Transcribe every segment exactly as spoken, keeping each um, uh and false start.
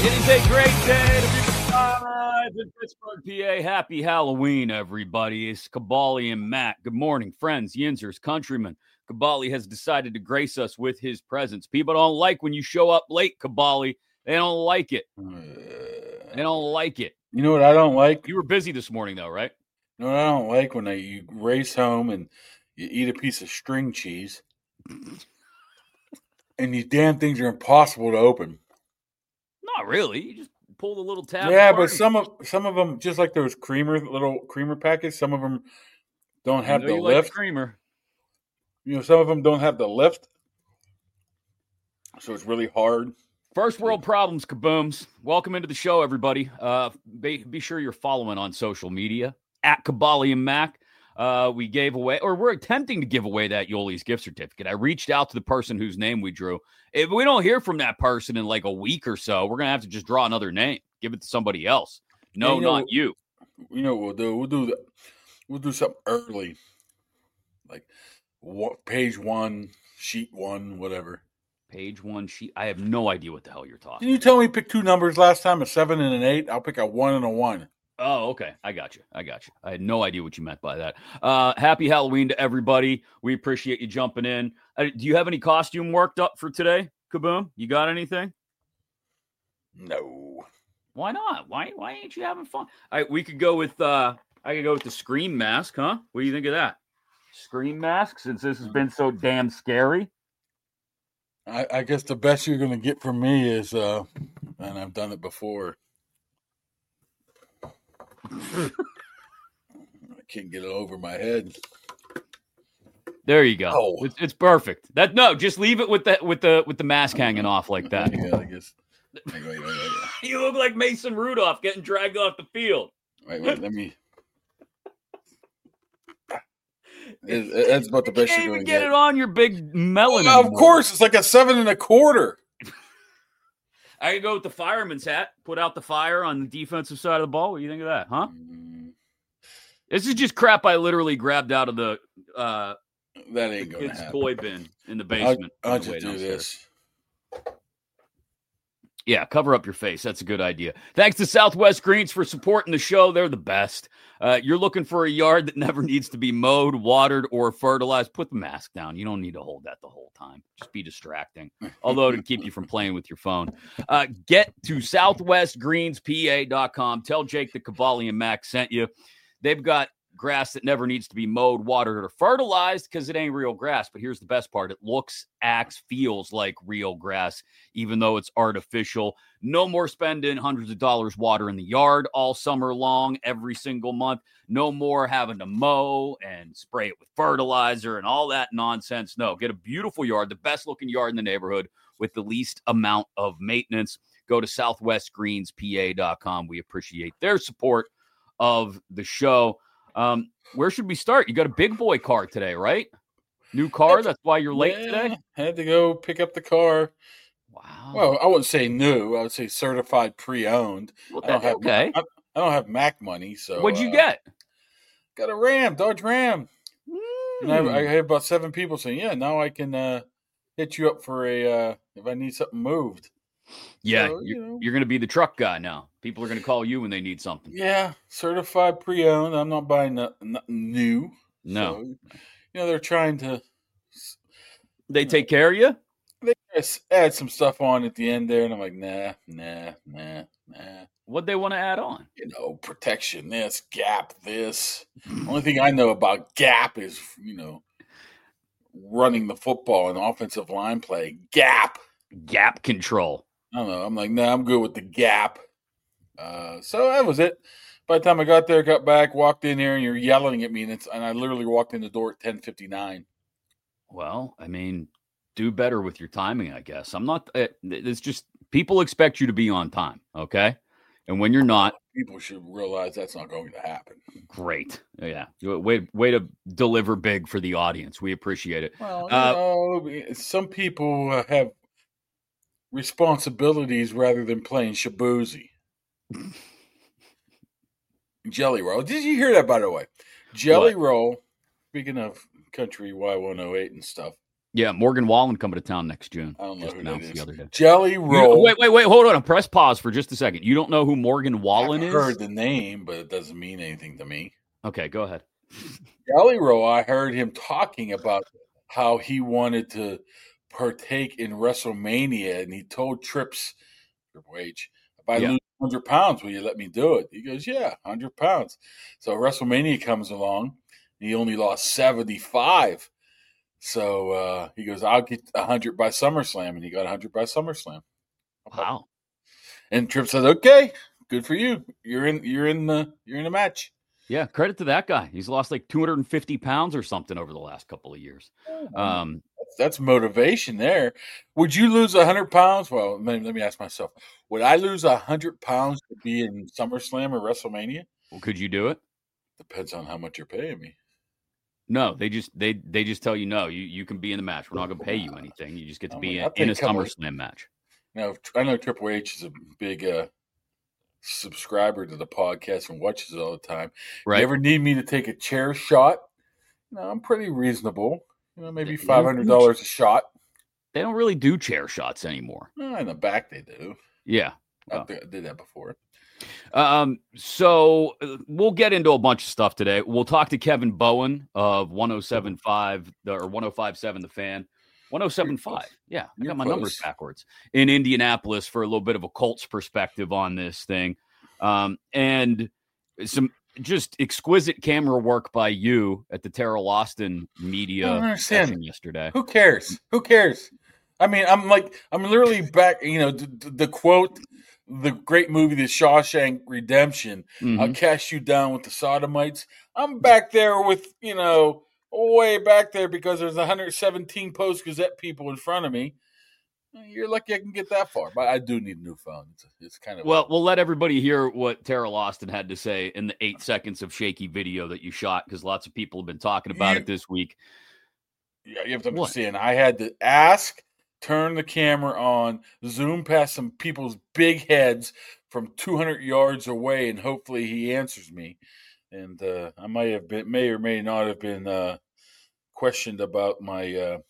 It is a great day to be alive in Pittsburgh, P A. Happy Halloween, everybody. It's Kabali and Matt. Good morning, friends, Yinzers, countrymen. Kabali has decided to grace us with his presence. People don't like when you show up late, Kabali. They don't like it. They don't like it. You know what I don't like? You were busy this morning, though, right? You know what I don't like? When I, you race home and you eat a piece of string cheese and these damn things are impossible to open. Not really. You just pull the little tab. Yeah, apart but and- some of some of them, just like those creamer little creamer packets, some of them don't I have know the you like lift. the creamer. You know, some of them don't have the lift, so it's really hard. First world problems, kabooms. Welcome into the show, everybody. Uh, be, be sure you're following on social media at Kabali and Mac. Uh, we gave away, or we're attempting to give away that Yoli's gift certificate. I reached out to the person whose name we drew. If we don't hear from that person in like a week or so, we're gonna have to just draw another name, give it to somebody else. No, Yeah, you know, not you. You know what we'll do? We'll do the, we'll do something early, like what, page one, sheet one, whatever. Page one sheet. I have no idea what the hell you're talking. Didn't you tell me pick two numbers last time, a seven and an eight? I'll pick a one and a one. Oh, okay. I got you. I got you. I had no idea what you meant by that. Uh, happy Halloween to everybody. We appreciate you jumping in. Uh, do you have any costume worked up for today, Kaboom? You got anything? No. Why not? Why Why ain't you having fun? All right, we could go with. Uh, I could go with the Scream mask, huh? What do you think of that? Scream mask, since this has been so damn scary. I, I guess the best you're going to get from me is, uh, and I've done it before. I can't get it over my head. There you go. Oh. It's, it's perfect. That no, just leave it with the with the with the mask hanging off like that. Yeah, I guess. Wait, wait, wait, wait. You look like Mason Rudolph getting dragged off the field. Wait, wait, let me. It, that's about the You best can't you're even going to get get. it on your big melon. Well, of anymore. course, it's like a seven and a quarter. I could go with the fireman's hat. Put out the fire on the defensive side of the ball. What do you think of that, huh? Mm, This is just crap I literally grabbed out of the uh, that ain't the going to kid's happen. toy bin in the I'll, basement. on I'll the way just do downstairs. this. Yeah, cover up your face. That's a good idea. Thanks to Southwest Greens for supporting the show. They're the best. Uh, you're looking for a yard that never needs to be mowed, watered, or fertilized. Put the mask down. You don't need to hold that the whole time. Just be distracting. Although to keep you from playing with your phone. Uh, get to southwest greens p a dot com. Tell Jake that Cavalli and Max sent you. They've got grass that never needs to be mowed, watered, or fertilized because it ain't real grass. But here's the best part. It looks, acts, feels like real grass, even though it's artificial. No more spending hundreds of dollars watering the yard all summer long, every single month. No more having to mow and spray it with fertilizer and all that nonsense. No, get a beautiful yard, the best looking yard in the neighborhood with the least amount of maintenance. Go to southwest greens p a dot com. We appreciate their support of the show. Um, where should we start? You got a big boy car today, right? New car. That's why you're late Yeah, today. Had to go pick up the car. Wow. Well, I wouldn't say new. I would say certified pre-owned. Well, I don't that's have okay. I, I don't have Mac money, so What'd you uh, get? Got a Ram, Dodge Ram. And I, Hmm. I had about seven people saying, "Yeah, now I can uh, hit you up for a uh, if I need something moved." Yeah, So, you're, you know. you're going to be the truck guy now. People are going to call you when they need something. Yeah, certified pre-owned. I'm not buying nothing, nothing new. No. So, you know, they're trying to They take care of you? they just add some stuff on at the end there, and I'm like, nah, nah, nah, nah. What they want to add on? You know, protection this, gap this. Only thing I know about gap is, you know, running the football and offensive line play. Gap. Gap control. I don't know. I'm like, nah, I'm good with the gap. Uh, so that was it. By the time I got there, got back, walked in here, and you're yelling at me, and, it's, and I literally walked in the door at ten fifty-nine. Well, I mean, do better with your timing, I guess. I'm not, it, it's just, people expect you to be on time, okay? And when you're not, People should realize that's not going to happen. great. Yeah. Way, way to deliver big for the audience. We appreciate it. Well, Uh, you know, some people uh, have responsibilities rather than playing shabuzi. Jelly Roll. Did you hear that, by the way? Jelly What? Roll, speaking of country Y one oh eight and stuff, Yeah, Morgan Wallen coming to town next June. I don't know just who announced that is. the other day. Jelly Roll. You, wait, wait, wait. Hold on. Press pause for just a second. You don't know who Morgan Wallen I've is? heard the name, but it doesn't mean anything to me. Okay, go ahead. Jelly Roll, I heard him talking about how he wanted to partake in WrestleMania, and he told Trips, Triple H, if I Yeah. lose one hundred pounds, will you let me do it? He goes, yeah, one hundred pounds. So WrestleMania comes along, and he only lost seventy-five. So uh, he goes, I'll get one hundred by SummerSlam, and he got one hundred by SummerSlam. Wow. And Tripp said, okay, good for you. You're in You're in the you're in a match. Yeah, credit to that guy. He's lost like two hundred fifty pounds or something over the last couple of years. Um, that's, that's motivation there. Would you lose one hundred pounds? Well, let me, let me ask myself. Would I lose one hundred pounds to be in SummerSlam or WrestleMania? Well, could you do it? Depends on how much you're paying me. No, they just they they just tell you no. You you can be in the match. We're not going to pay you anything. You just get to I be mean, in, I'll in a take a couple- SummerSlam match. Now, I know Triple H is a big uh, subscriber to the podcast and watches it all the time. Right. If you ever need me to take a chair shot, you know, I'm pretty reasonable. You know, maybe They- five hundred dollars a shot. They don't really do chair shots anymore. Oh, in the back they do. Yeah. I Oh. think I did that before. Um, so uh, we'll get into a bunch of stuff today. We'll talk to Kevin Bowen of one oh seven point five the, or one oh five point seven The Fan. one oh seven point five. Yeah, I You're got my close. numbers backwards. In Indianapolis for a little bit of a Colts perspective on this thing. Um, and some just exquisite camera work by you at the Terrell Austin media I don't understand. session yesterday. Who cares? Who cares? I mean, I'm like, I'm literally back, you know, the, the quote, the great movie, The Shawshank Redemption, Mhm. I'll cast you down with the sodomites. I'm back there with, you know, way back there because there's one hundred seventeen Post-Gazette people in front of me. You're lucky I can get that far, but I do need a new phone. It's, it's kind of Well, we'll let everybody hear what Terrell Austin had to say in the eight seconds of shaky video that you shot, because lots of people have been talking about You- it this week. Yeah, you have to What? understand. I had to ask, turn the camera on, zoom past some people's big heads from two hundred yards away, and hopefully he answers me. And uh, I might have been, may or may not have been uh, questioned about my uh,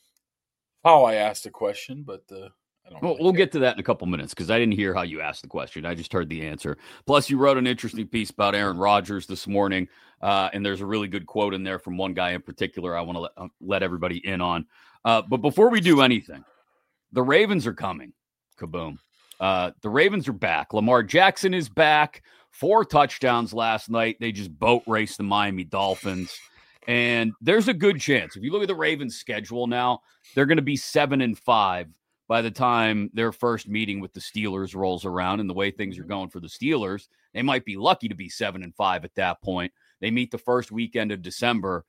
how I asked the question, but uh, I don't. Well, really we'll care. get to that in a couple minutes because I didn't hear how you asked the question. I just heard the answer. Plus, you wrote an interesting piece about Aaron Rodgers this morning, uh, and there's a really good quote in there from one guy in particular I want to let, uh, let everybody in on. Uh, but before we do anything, the Ravens are coming. Kaboom. Uh, the Ravens are back. Lamar Jackson is back. Four touchdowns last night. They just boat raced the Miami Dolphins. And there's a good chance. If you look at the Ravens' schedule now, they're going to be seven and five by the time their first meeting with the Steelers rolls around. And the way things are going for the Steelers, they might be lucky to be seven and five at that point. They meet the first weekend of December.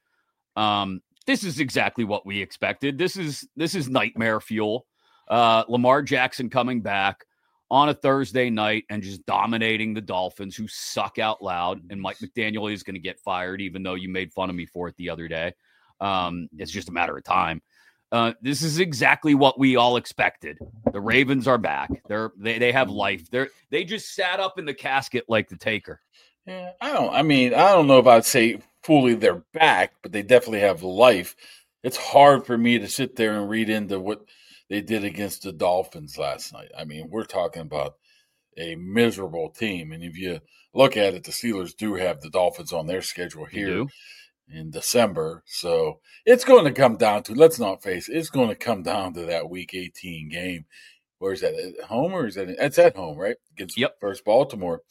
Um, this is exactly what we expected. This is this is nightmare fuel. Uh, Lamar Jackson coming back on a Thursday night and just dominating the Dolphins, who suck out loud. And Mike McDaniel is going to get fired, even though you made fun of me for it the other day. Um, it's just a matter of time. Uh, this is exactly what we all expected. The Ravens are back. They're they they have life. They're they just sat up in the casket like the Taker. Yeah, I don't. I mean, I don't know if I'd say fully they're back, but they definitely have life. It's hard for me to sit there and read into what they did against the Dolphins last night. I mean, we're talking about a miserable team, and if you look at it, the Steelers do have the Dolphins on their schedule You here do? in December, so it's going to come down to. Let's not face it; it's going to come down to that Week eighteen game. Where is that? At home or is that? It's at home, right? Against Yep. first Baltimore,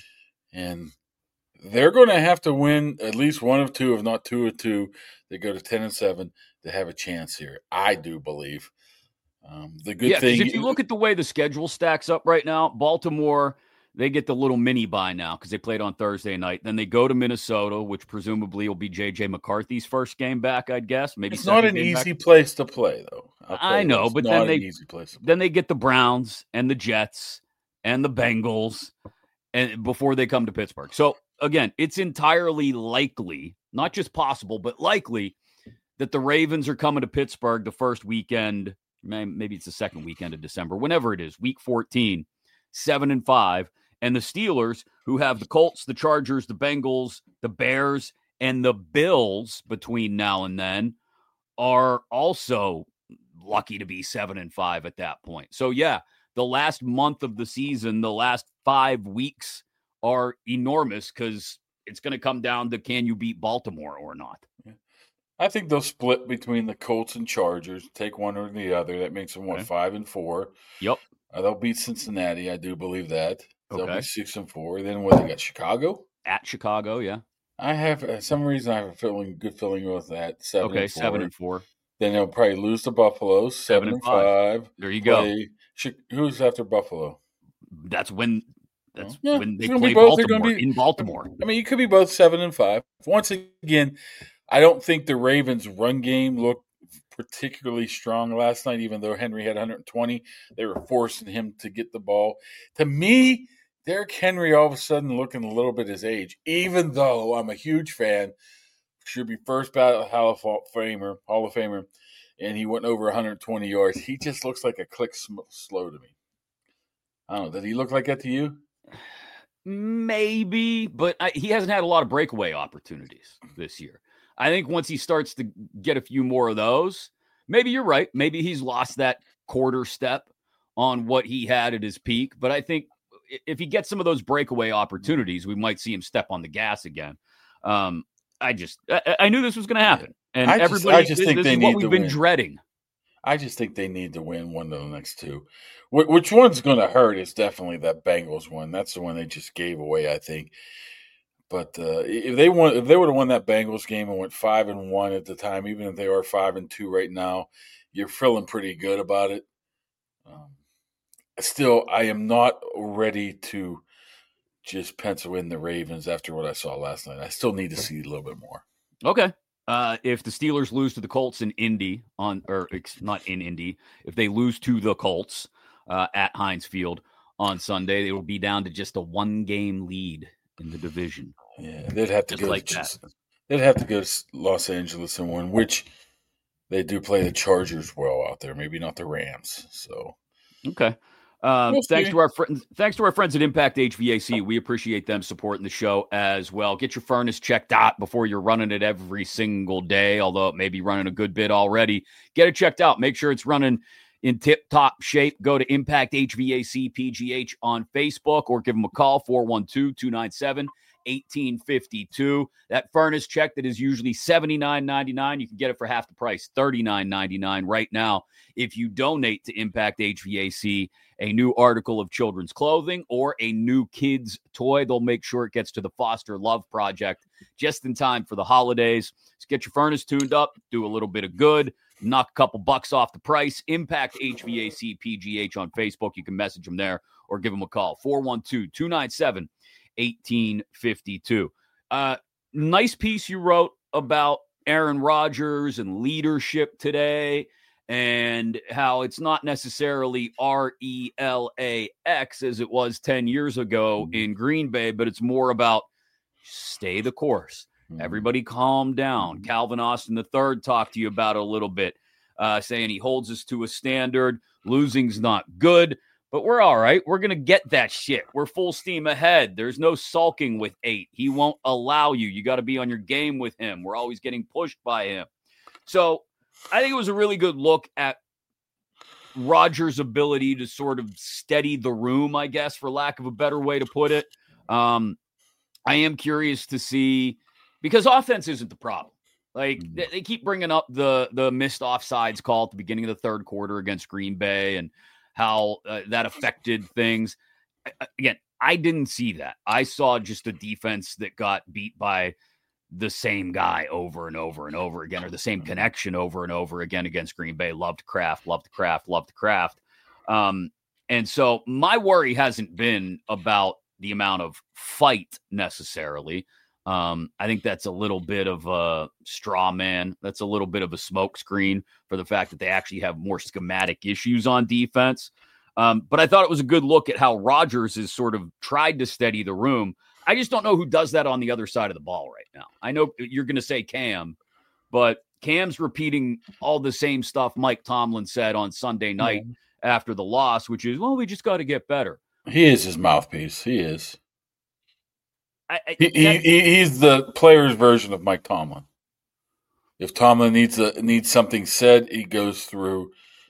and they're going to have to win at least one of two, if not two of two. They go to ten and seven to have a chance here. I do believe. Um, the good Yeah, 'cause thing, if you look at the way the schedule stacks up right now, Baltimore, they get the little mini bye now because they played on Thursday night. Then they go to Minnesota, which presumably will be J J McCarthy's first game back, I'd guess. Maybe it's not second an game back. easy place to play, though. I'll tell I you know, it's but not then an they easy place to play. then they get the Browns and the Jets and the Bengals, and before they come to Pittsburgh. So again, it's entirely likely, not just possible, but likely that the Ravens are coming to Pittsburgh the first weekend. Maybe it's the second weekend of December, whenever it is, week fourteen, seven and five. And the Steelers, who have the Colts, the Chargers, the Bengals, the Bears, and the Bills between now and then, are also lucky to be seven and five at that point. So yeah, the last month of the season, the last five weeks are enormous because it's going to come down to can you beat Baltimore or not. Yeah. I think they'll split between the Colts and Chargers, take one or the other. That makes them, what, okay. five and four? Yep. Uh, they'll beat Cincinnati. I do believe that. They'll okay. be six and four. Then what, they got Chicago? At Chicago, yeah. I have, uh, some reason I have a feeling, good feeling with that. Seven okay, and four. seven and four. Then they'll probably lose to Buffalo, seven, seven and, and five. five. There you play, go. Who's after Buffalo? That's when That's oh, yeah, when they play both, Baltimore be, in Baltimore. I mean, you could be both seven and five. Once again, I don't think the Ravens' run game looked particularly strong last night, even though Henry had one hundred twenty. They were forcing him to get the ball. To me, Derrick Henry all of a sudden looking a little bit his age, even though I'm a huge fan. Should be first ballot Hall of Famer, Hall of Famer, and he went over one hundred twenty yards. He just looks like a click slow to me. I don't know. Did he look like that to you? Maybe, but I, he hasn't had a lot of breakaway opportunities this year. I think once he starts to get a few more of those, maybe you're right. Maybe he's lost that quarter step on what he had at his peak. But I think if he gets some of those breakaway opportunities, we might see him step on the gas again. Um, I just, I, I knew this was going to happen. And I just, everybody, I just this, think this they is need what we've to been win. dreading. I just think they need to win one of the next two. Which one's going to hurt is definitely that Bengals one. That's the one they just gave away, I think. But uh, if they won, if they would have won that Bengals game and went five and one at the time, even if they are five and two right now, you're feeling pretty good about it. Um, still, I am not ready to just pencil in the Ravens after what I saw last night. I still need to see a little bit more. Okay. Uh, if the Steelers lose to the Colts in Indy on, or not in Indy, if they lose to the Colts uh, at Heinz Field on Sunday, they will be down to just a one-game lead in the division. Yeah, they'd have to just go. Like just, they'd have to go to Los Angeles and win, which they do play the Chargers well out there. Maybe not the Rams. So okay. Um, we'll thanks to our friends. Thanks to our friends at Impact H V A C. We appreciate them supporting the show as well. Get your furnace checked out before you're running it every single day. Although it may be running a good bit already, get it checked out. Make sure it's running in tip-top shape. Go to Impact H V A C P G H on Facebook or give them a call four one two, two nine seven, one eight five two. That furnace check that is usually seventy-nine ninety-nine, you can get it for half the price, thirty-nine ninety-nine right now if you donate to Impact H V A C a new article of children's clothing or a new kids toy. They'll make sure it gets to the Foster Love Project just in time for the holidays. So get your furnace tuned up, do a little bit of good, knock a couple bucks off the price. Impact H V A C P G H on Facebook. You can message them there or give them a call, four one two, two nine seven, one eight five two. Uh, nice piece you wrote about Aaron Rodgers and leadership today, and how it's not necessarily R E L A X as it was ten years ago in Green Bay, but it's more about stay the course. Everybody calm down. Calvin Austin the third talked to you about it a little bit, uh, saying he holds us to a standard. Losing's not good, but we're all right. We're going to get that shit. We're full steam ahead. There's no sulking with eight. He won't allow you. You got to be on your game with him. We're always getting pushed by him. So I think it was a really good look at Rodgers' ability to sort of steady the room, I guess, for lack of a better way to put it. Um, I am curious to see, because offense isn't the problem. Like, mm-hmm. they, they keep bringing up the the missed offsides call at the beginning of the third quarter against Green Bay and how uh, that affected things. I, again, I didn't see that. I saw just a defense that got beat by the same guy over and over and over again, or the same connection over and over again against Green Bay. Loved Kraft, loved Kraft, loved Kraft. Um, and so my worry hasn't been about the amount of fight necessarily. Um, I think that's a little bit of a straw man. That's a little bit of a smokescreen for the fact that they actually have more schematic issues on defense. Um, but I thought it was a good look at how Rodgers has sort of tried to steady the room. I just don't know who does that on the other side of the ball right now. I know you're going to say Cam, but Cam's repeating all the same stuff Mike Tomlin said on Sunday night mm-hmm. after the loss, which is, well, we just got to get better. He is his mouthpiece. He is. I, I, he, he he's the player's version of Mike Tomlin. If Tomlin needs a needs something said, he goes through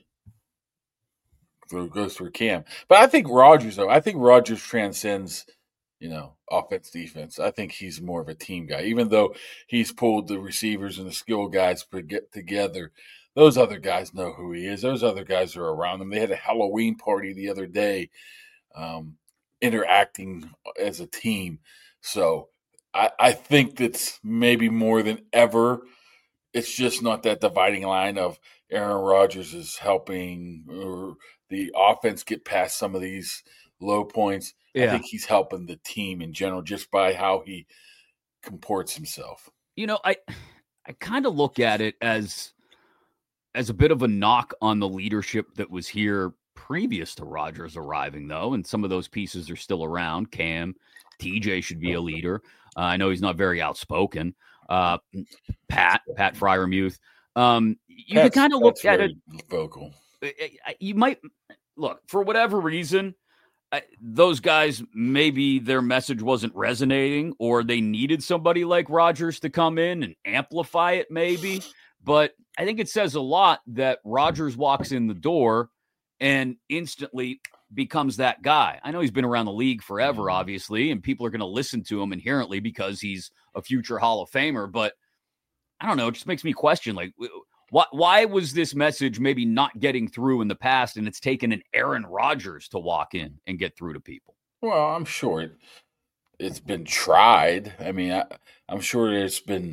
through goes through Cam. But I think Rodgers, though, I think Rodgers transcends, you know, offense, defense. I think he's more of a team guy. Even though he's pulled the receivers and the skill guys to get together, those other guys know who he is. Those other guys are around him. They had a Halloween party the other day, um, interacting as a team. So I, I think that's maybe more than ever. It's just not that dividing line of Aaron Rodgers is helping or the offense get past some of these low points. Yeah. I think he's helping the team in general just by how he comports himself. You know, I I kind of look at it as as a bit of a knock on the leadership that was here previous to Rodgers arriving, though, and some of those pieces are still around. Cam, T J should be a leader. Uh, I know he's not very outspoken. Uh, Pat, Pat Freiermuth. Um, you could kind of look at it. Vocal. You might look for whatever reason. I, those guys, maybe their message wasn't resonating, or they needed somebody like Rodgers to come in and amplify it. Maybe, but I think it says a lot that Rodgers walks in the door and instantly becomes that guy. I know he's been around the league forever, obviously, and people are going to listen to him inherently because he's a future Hall of Famer. But I don't know. It just makes me question, like, why, why was this message maybe not getting through in the past, and it's taken an Aaron Rodgers to walk in and get through to people? Well, I'm sure it, it's been tried. I mean, I, I'm sure there's been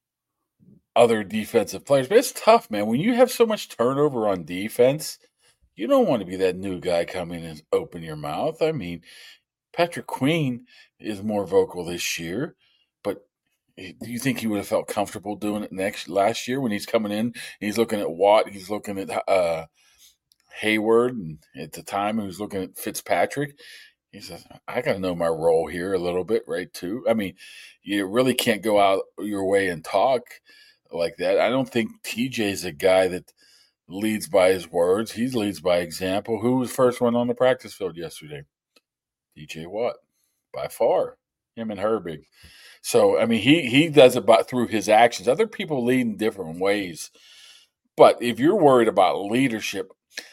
other defensive players, but it's tough, man. When you have so much turnover on defense, you don't want to be that new guy coming and open your mouth. I mean, Patrick Queen is more vocal this year, but do you think he would have felt comfortable doing it next last year when he's coming in? He's looking at Watt, he's looking at uh, Hayward, and at the time he was looking at Fitzpatrick. He says, I got to know my role here a little bit, right, too? I mean, you really can't go out your way and talk like that. I don't think T J's a guy that leads by his words. He leads by example. Who was first one on the practice field yesterday? T J Watt, by far. Him and Herbig. So, I mean, he, he does it by, through his actions. Other people lead in different ways. But if you're worried about leadership,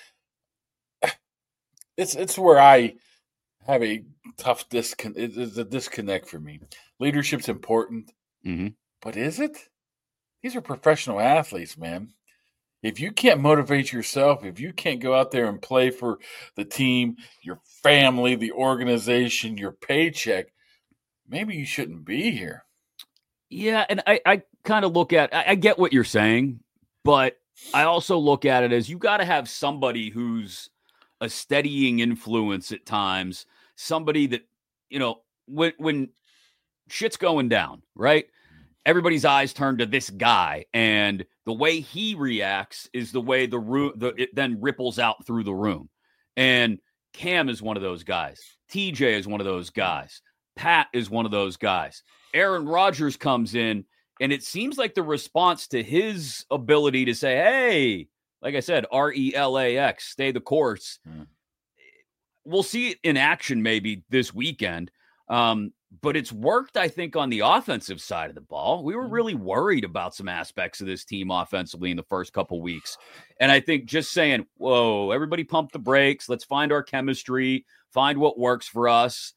it's it's where I have a tough disconnect. It's a disconnect for me. Leadership's important, mm-hmm. but is it? These are professional athletes, man. If you can't motivate yourself, if you can't go out there and play for the team, your family, the organization, your paycheck, maybe you shouldn't be here. Yeah, and I, I kind of look at, I, I get what you're saying, but I also look at it as you got to have somebody who's a steadying influence at times, somebody that, you know, when when shit's going down, right? Everybody's eyes turn to this guy, and the way he reacts is the way the room, the, it then ripples out through the room. And Cam is one of those guys. T J is one of those guys. Pat is one of those guys. Aaron Rodgers comes in, and it seems like the response to his ability to say, hey, like I said, R E L A X, stay the course. Mm. We'll see it in action maybe this weekend. Um, but it's worked, I think, on the offensive side of the ball. We were really worried about some aspects of this team offensively in the first couple weeks. And I think just saying, whoa, everybody pump the brakes. Let's find our chemistry, find what works for us,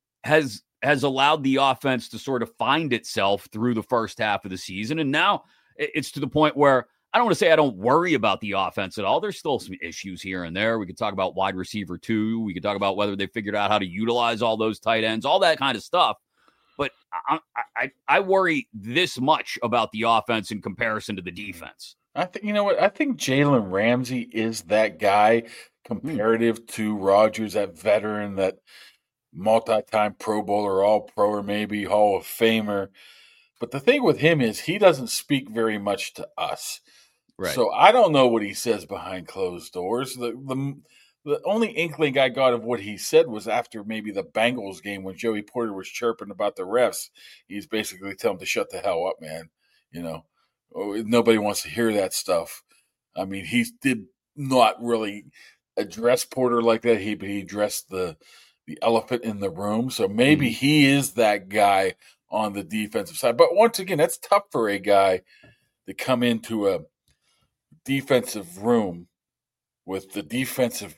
has has allowed the offense to sort of find itself through the first half of the season. And now it's to the point where I don't want to say I don't worry about the offense at all. There's still some issues here and there. We could talk about wide receiver two. We could talk about whether they figured out how to utilize all those tight ends, all that kind of stuff. But I, I, I worry this much about the offense in comparison to the defense. I think, you know what? I think Jalen Ramsey is that guy comparative mm. to Rodgers, that veteran, that multi-time Pro Bowler, All-Pro, or maybe Hall of Famer. But the thing with him is he doesn't speak very much to us. Right. So I don't know what he says behind closed doors. The, the the only inkling I got of what he said was after maybe the Bengals game when Joey Porter was chirping about the refs. He's basically telling them to shut the hell up, man. You know, nobody wants to hear that stuff. I mean, he did not really address Porter like that. He he addressed the the elephant in the room. So maybe mm-hmm. he is that guy on the defensive side. But once again, that's tough for a guy to come into a defensive room with the defensive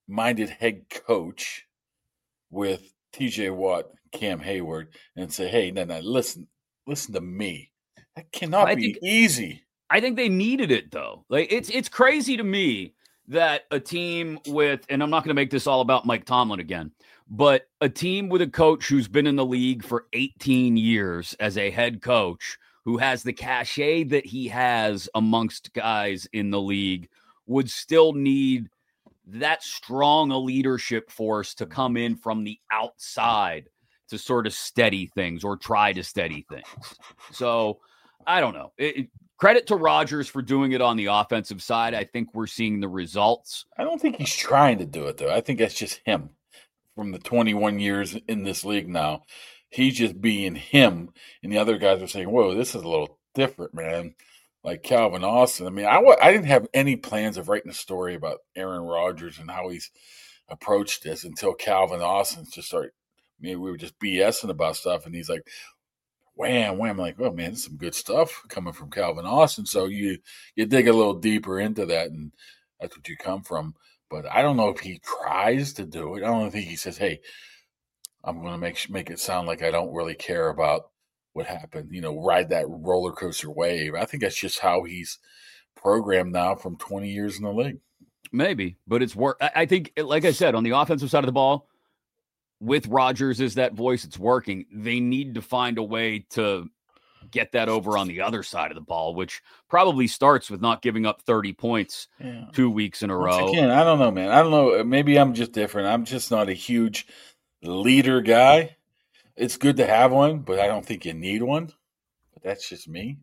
minded head coach with T J Watt, Cam Hayward, and say, hey, no, no, listen, listen to me. That cannot I be think, easy. I think they needed it, though. Like, it's it's crazy to me that a team with, and I'm not going to make this all about Mike Tomlin again, but a team with a coach who's been in the league for eighteen years as a head coach, who has the cachet that he has amongst guys in the league, would still need that strong a leadership force to come in from the outside to sort of steady things or try to steady things. So I don't know. It, it, credit to Rodgers for doing it on the offensive side. I think we're seeing the results. I don't think he's trying to do it, though. I think that's just him from the twenty-one years in this league now. He's just being him, and the other guys are saying, whoa, this is a little different, man. Like Calvin Austin. I mean, I, I didn't have any plans of writing a story about Aaron Rodgers and how he's approached this until Calvin Austin just started. Maybe we were just BSing about stuff, and he's like, wham, wham. I'm like, oh, man, there's some good stuff coming from Calvin Austin. So you, you dig a little deeper into that, and that's what you come from. But I don't know if he tries to do it. I don't think he says, hey, I'm going to make make it sound like I don't really care about what happened, you know, ride that roller coaster wave. I think that's just how he's programmed now from twenty years in the league. Maybe, but it's work. I think, like I said, on the offensive side of the ball, with Rodgers as that voice, it's working. They need to find a way to get that over on the other side of the ball, which probably starts with not giving up thirty points yeah. two weeks in a Once row. Again, I don't know, man. I don't know. Maybe I'm just different. I'm just not a huge leader guy. It's good to have one, but I don't think you need one. But that's just me.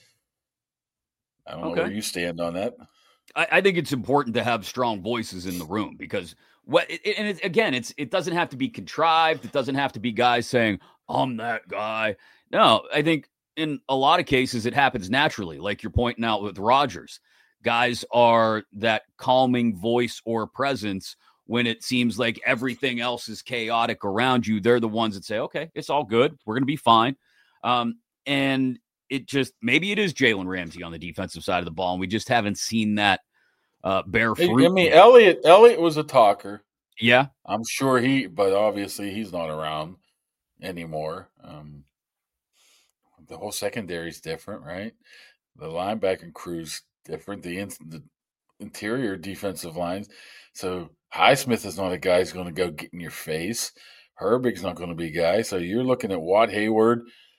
I don't okay. know where you stand on that. I, I think it's important to have strong voices in the room because what it, and it, again, it's it doesn't have to be contrived. It doesn't have to be guys saying, I'm that guy. No, I think in a lot of cases it happens naturally, like you're pointing out with Rodgers. Guys are that calming voice or presence when it seems like everything else is chaotic around you. They're the ones that say, okay, it's all good. We're going to be fine. Um, and it just, maybe it is Jalen Ramsey on the defensive side of the ball, and we just haven't seen that uh, bear fruit. I mean, Elliott, Elliott was a talker. Yeah. I'm sure he, but obviously he's not around anymore. Um, the whole secondary is different, right? The linebacker crew's different. The, in, the interior defensive lines. So Highsmith is not a guy who's going to go get in your face. Herbig's not going to be a guy. So you're looking at Watt, Hayward,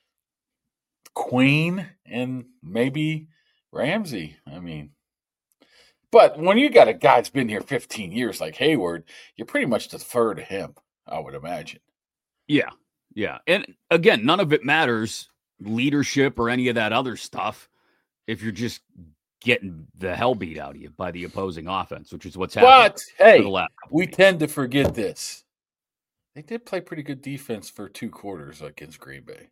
Queen, and maybe Ramsey. I mean, but when you got a guy that's been here fifteen years like Hayward, you pretty much defer to him, I would imagine. Yeah, yeah. And again, none of it matters, leadership or any of that other stuff, if you're just getting the hell beat out of you by the opposing offense, which is what's happening. But, hey, the last we weeks. tend to forget this. They did play pretty good defense for two quarters against Green Bay.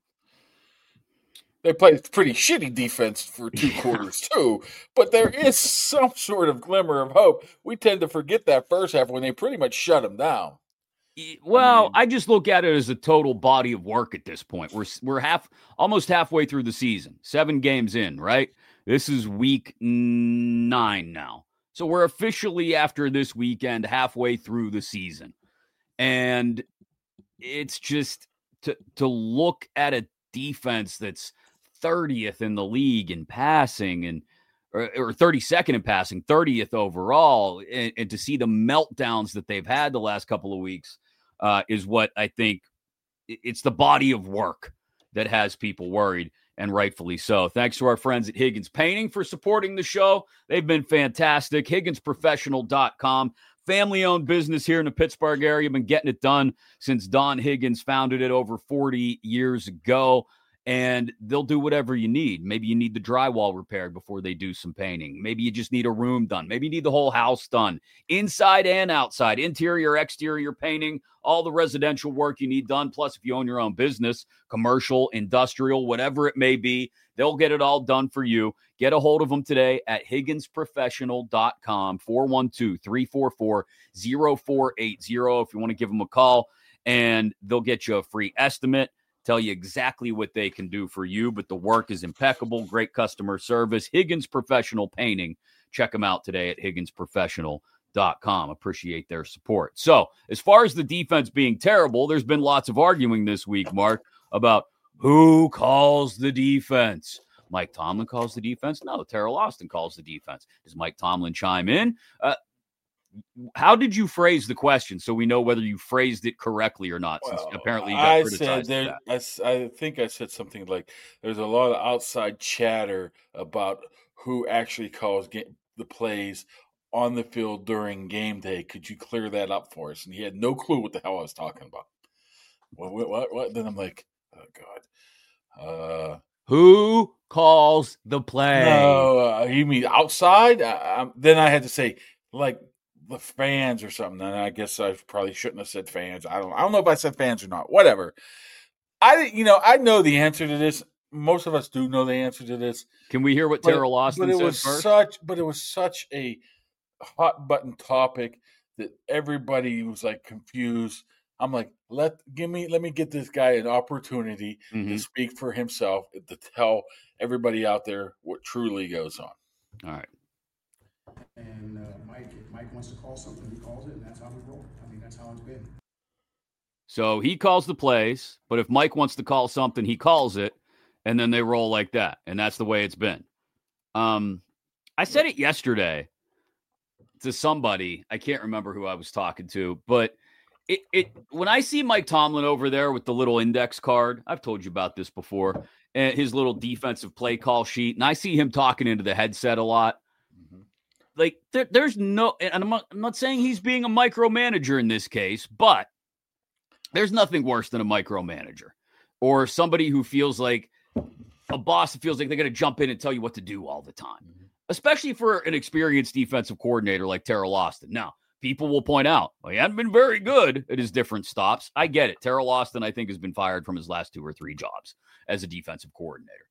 They played pretty shitty defense for two yeah. quarters, too. But there is some sort of glimmer of hope. We tend to forget that first half when they pretty much shut them down. Well, I, mean, I just look at it as a total body of work at this point. We're we're half, almost halfway through the season, seven games in, right? This is week nine now. So we're officially, after this weekend, halfway through the season. And it's just to to look at a defense that's thirtieth in the league in passing and or, or thirty-second in passing, thirtieth overall, and, and to see the meltdowns that they've had the last couple of weeks uh, is what I think it's the body of work that has people worried, and rightfully so. Thanks to our friends at Higgins Painting for supporting the show. They've been fantastic. Higgins Professional dot com. Family-owned business here in the Pittsburgh area. Been getting it done since Don Higgins founded it over forty years ago. And they'll do whatever you need. Maybe you need the drywall repaired before they do some painting. Maybe you just need a room done. Maybe you need the whole house done, inside and outside, interior, exterior painting, all the residential work you need done. Plus, if you own your own business, commercial, industrial, whatever it may be, they'll get it all done for you. Get a hold of them today at Higgins Professional dot com, four one two, three four four, zero four eight zero if you want to give them a call, and they'll get you a free estimate. Tell you exactly what they can do for you, but the work is impeccable. Great customer service. Higgins Professional Painting. Check them out today at Higgins Professional dot com. Appreciate their support. So as far as the defense being terrible, there's been lots of arguing this week, Mark, about who calls the defense. Mike Tomlin calls the defense? No, Teryl Austin calls the defense. Does Mike Tomlin chime in? Uh, how did you phrase the question so we know whether you phrased it correctly or not? Since Well, apparently you got I criticized said for there. that. I, s- I think I said something like, "There's a lot of outside chatter about who actually calls ga- the plays on the field during game day. Could you clear that up for us?" And he had no clue what the hell I was talking about. What? What? What? what? Then I'm like, "Oh God." Uh, Who calls the play? no, uh, you mean outside? I, I, then I had to say like the fans or something. And I guess I probably shouldn't have said fans. I don't. I don't know if I said fans or not. Whatever. I, you know, I know the answer to this. Most of us do know the answer to this. Can we hear what But, Teryl Austin but it said was first? such, but it was such a hot button topic that everybody was like confused. I'm like, let give me, let me get this guy an opportunity Mhm. to speak for himself, to tell everybody out there what truly goes on. All right. And uh, Mike, if Mike wants to call something, he calls it, and that's how we roll. I mean, that's how it's been. So he calls the plays, but if Mike wants to call something, he calls it, and then they roll like that. And that's the way it's been. Um, I said it yesterday to somebody. I can't remember who I was talking to, but it, it when I see Mike Tomlin over there with the little index card, I've told you about this before, and his little defensive play call sheet, and I see him talking into the headset a lot. Mm-hmm. Like there, there's no, and I'm not, I'm not saying he's being a micromanager in this case, but there's nothing worse than a micromanager or somebody who feels like a boss that feels like they're going to jump in and tell you what to do all the time, mm-hmm. especially for an experienced defensive coordinator like Teryl Austin. Now, people will point out, well, he hadn't been very good at his different stops. I get it. Teryl Austin, I think, has been fired from his last two or three jobs as a defensive coordinator.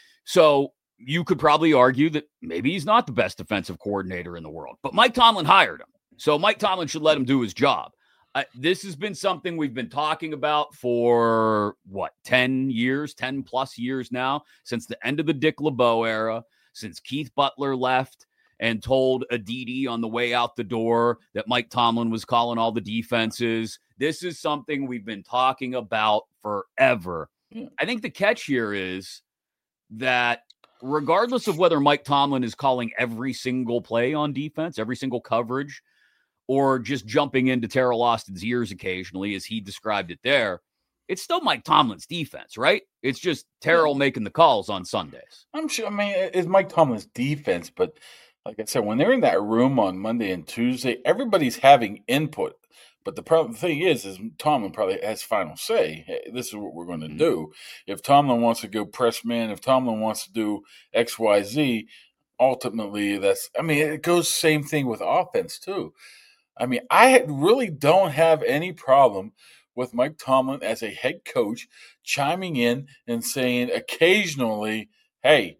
So you could probably argue that maybe he's not the best defensive coordinator in the world, but Mike Tomlin hired him. So Mike Tomlin should let him do his job. Uh, this has been something we've been talking about for, what, ten years, ten plus years now, since the end of the Dick LeBeau era, since Keith Butler left and told Aditi on the way out the door that Mike Tomlin was calling all the defenses. This is something we've been talking about forever. Yeah. I think the catch here is that regardless of whether Mike Tomlin is calling every single play on defense, every single coverage, or just jumping into Teryl Austin's ears occasionally, as he described it there, it's still Mike Tomlin's defense, right? It's just Teryl yeah. making the calls on Sundays. I'm sure, I mean, it's Mike Tomlin's defense, but like I said, when they're in that room on Monday and Tuesday, everybody's having input. But the problem, the thing is, is Tomlin probably has final say. Hey, this is what we're going to mm-hmm. do. If Tomlin wants to go press man, if Tomlin wants to do X, Y, Z, ultimately that's, I mean, it goes same thing with offense too. I mean, I really don't have any problem with Mike Tomlin as a head coach chiming in and saying occasionally, hey,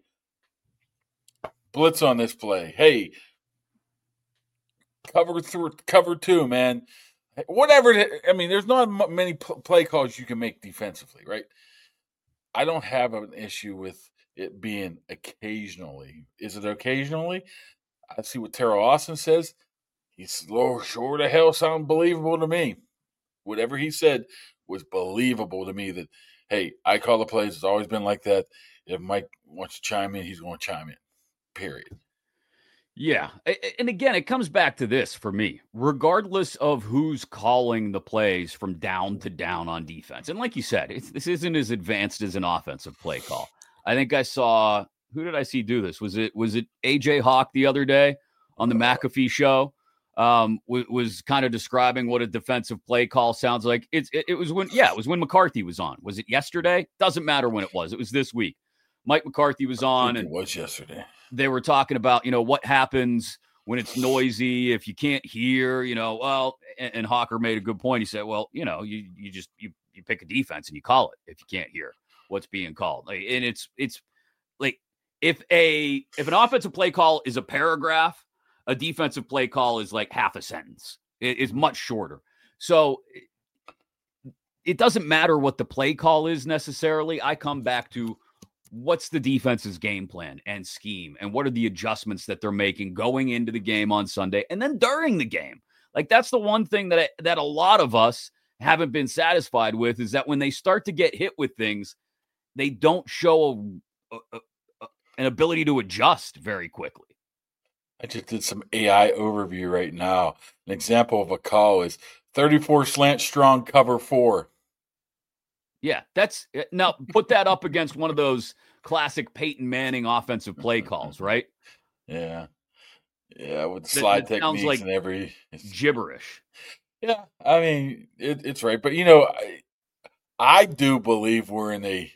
blitz on this play. Hey, cover through, cover two, man. Whatever. I mean, there's not many play calls you can make defensively, right? I don't have an issue with it being occasionally. Is it occasionally? I see what Teryl Austin says. He's sure the hell sound believable to me. Whatever he said was believable to me that, hey, I call the plays. It's always been like that. If Mike wants to chime in, he's going to chime in, period. Yeah. And again, it comes back to this for me, regardless of who's calling the plays from down to down on defense. And like you said, it's, this isn't as advanced as an offensive play call. I think I saw, who did I see do this? Was it, was it A J Hawk the other day on the McAfee show? Um, was, was kind of describing what a defensive play call sounds like. It's, it, it was when, yeah, it was when McCarthy was on. Was it yesterday? Doesn't matter when it was. It was this week. Mike McCarthy was on. I think and it was yesterday. They were talking about, you know, what happens when it's noisy, if you can't hear, you know, well, and, and Hawker made a good point. He said, well, you know, you, you just, you, you pick a defense and you call it if you can't hear what's being called. Like, and it's, it's like, if a, if an offensive play call is a paragraph, a defensive play call is like half a sentence. It is much shorter. So it doesn't matter what the play call is necessarily. I come back to what's the defense's game plan and scheme, and what are the adjustments that they're making going into the game on Sunday and then during the game? Like, that's the one thing that I, that a lot of us haven't been satisfied with, is that when they start to get hit with things, they don't show a, a, a, an ability to adjust very quickly. I just did some A I overview right now. An example of a call is thirty-four slant strong cover four. Yeah, that's now put that up against one of those classic Peyton Manning offensive play calls, right? Yeah. Yeah, with the slide that, that techniques like and every gibberish. Yeah, I mean, it, it's right. But, you know, I, I do believe we're in a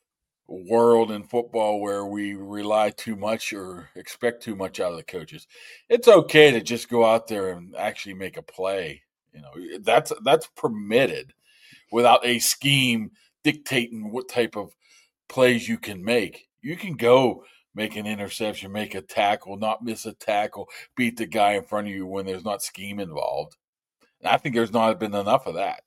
world in football where we rely too much or expect too much out of the coaches. It's okay to just go out there and actually make a play. You know, that's that's permitted without a scheme dictating what type of plays you can make. You can go make an interception, make a tackle, not miss a tackle, beat the guy in front of you when there's not scheme involved. And I think there's not been enough of that.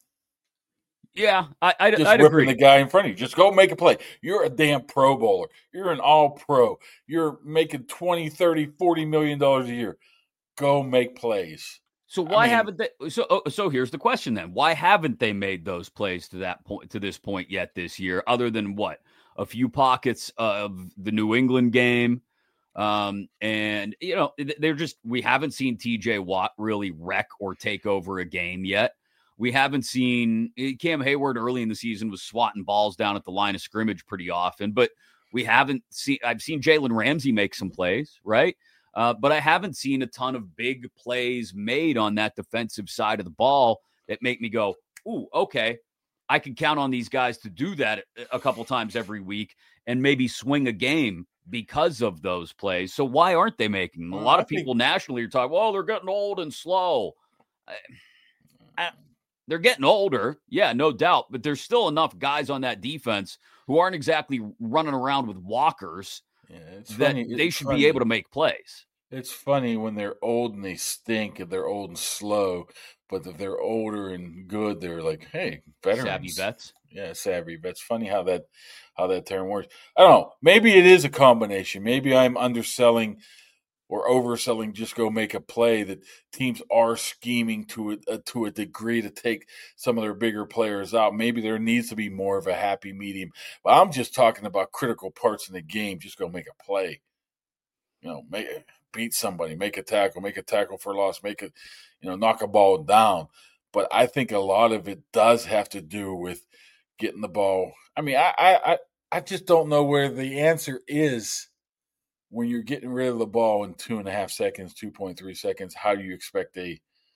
Yeah, I, I, just I'd whipping agree. the guy in front of you. Just go make a play. You're a damn Pro Bowler. You're an all-pro. You're making twenty, thirty, forty million dollars a year. Go make plays. So why I mean, haven't they? So, so here's the question then: why haven't they made those plays to that point, to this point yet this year? Other than what, a few pockets of the New England game, um, and you know, they're just we haven't seen T J Watt really wreck or take over a game yet. We haven't seen Cam Hayward early in the season was swatting balls down at the line of scrimmage pretty often, but we haven't seen. I've seen Jalen Ramsey make some plays, right? Uh, but I haven't seen a ton of big plays made on that defensive side of the ball that make me go, ooh, okay, I can count on these guys to do that a couple times every week and maybe swing a game because of those plays. So why aren't they making them? A lot of people nationally are talking, well, they're getting old and slow. I, I, they're getting older. Yeah, no doubt. But there's still enough guys on that defense who aren't exactly running around with walkers. Yeah, it's that funny. They it's should funny. be able to make plays. It's funny when they're old and they stink, and they're old and slow. But if they're older and good, they're like, hey, veterans. Savvy vets. Yeah, savvy vets. Funny how that how that term works. I don't know. Maybe it is a combination. Maybe I'm underselling or overselling. Just go make a play. That teams are scheming to a, to a degree to take some of their bigger players out. Maybe there needs to be more of a happy medium. But I'm just talking about critical parts in the game. Just go make a play. You know, make beat somebody, make a tackle, make a tackle for loss, make it, you know, knock a ball down. But I think a lot of it does have to do with getting the ball. I mean, I I I just don't know where the answer is when you're getting rid of the ball in two and a half seconds, two point three seconds. How do you expect a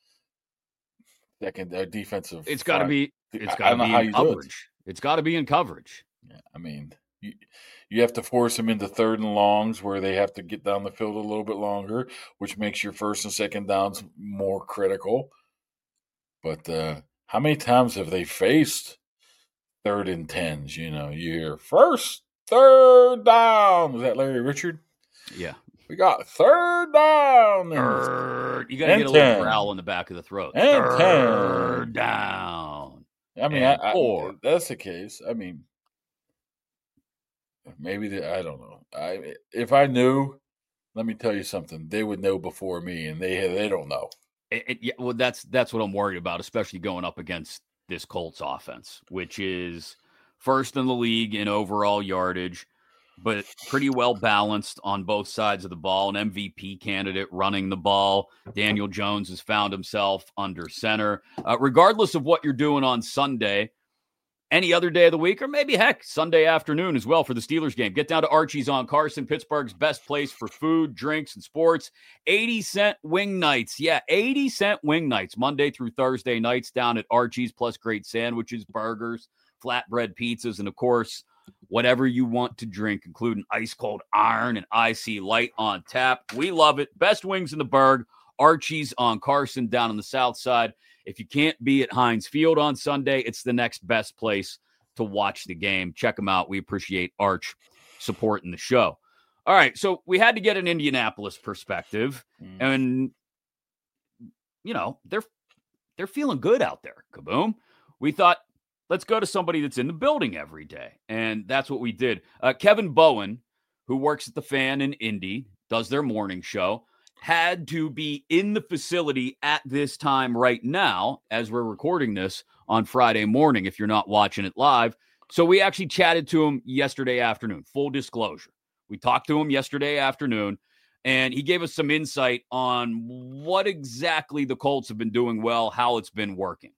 second a defensive? It's got to be. It's got to be in coverage. It. It's got to be in coverage. Yeah, I mean. You, you have to force them into third and longs where they have to get down the field a little bit longer, which makes your first and second downs more critical. But uh, how many times have they faced third and tens? You know, you hear first, third down. Was that Larry Richard? Yeah. We got third down. Third. You got to get a little growl in the back of the throat. And third ten. down. I mean, I, I, that's the case. I mean, maybe they, I don't know. I if I knew, let me tell you something. They would know before me, and they they don't know. It, it, yeah, well, that's that's what I'm worried about, especially going up against this Colts offense, which is first in the league in overall yardage, but pretty well balanced on both sides of the ball. An M V P candidate running the ball. Daniel Jones has found himself under center. Uh, regardless of what you're doing on Sunday, any other day of the week, or maybe, heck, Sunday afternoon as well for the Steelers game. Get down to Archie's on Carson, Pittsburgh's best place for food, drinks, and sports. eighty cent wing nights. Yeah, eighty cent wing nights, Monday through Thursday nights down at Archie's, plus great sandwiches, burgers, flatbread pizzas, and, of course, whatever you want to drink, including ice-cold iron and I C Light on tap. We love it. Best wings in the burg. Archie's on Carson down on the south side. If you can't be at Heinz Field on Sunday, it's the next best place to watch the game. Check them out. We appreciate Arch supporting the show. All right, so we had to get an Indianapolis perspective, mm. and, you know, they're they're feeling good out there, Kaboom. We thought let's go to somebody that's in the building every day. And that's what we did. Uh, Kevin Bowen, who works at the Fan in Indy, does their morning show, had to be in the facility at this time right now, as we're recording this on Friday morning, if you're not watching it live. So we actually chatted to him yesterday afternoon, full disclosure. We talked to him yesterday afternoon, and he gave us some insight on what exactly the Colts have been doing well, how it's been working.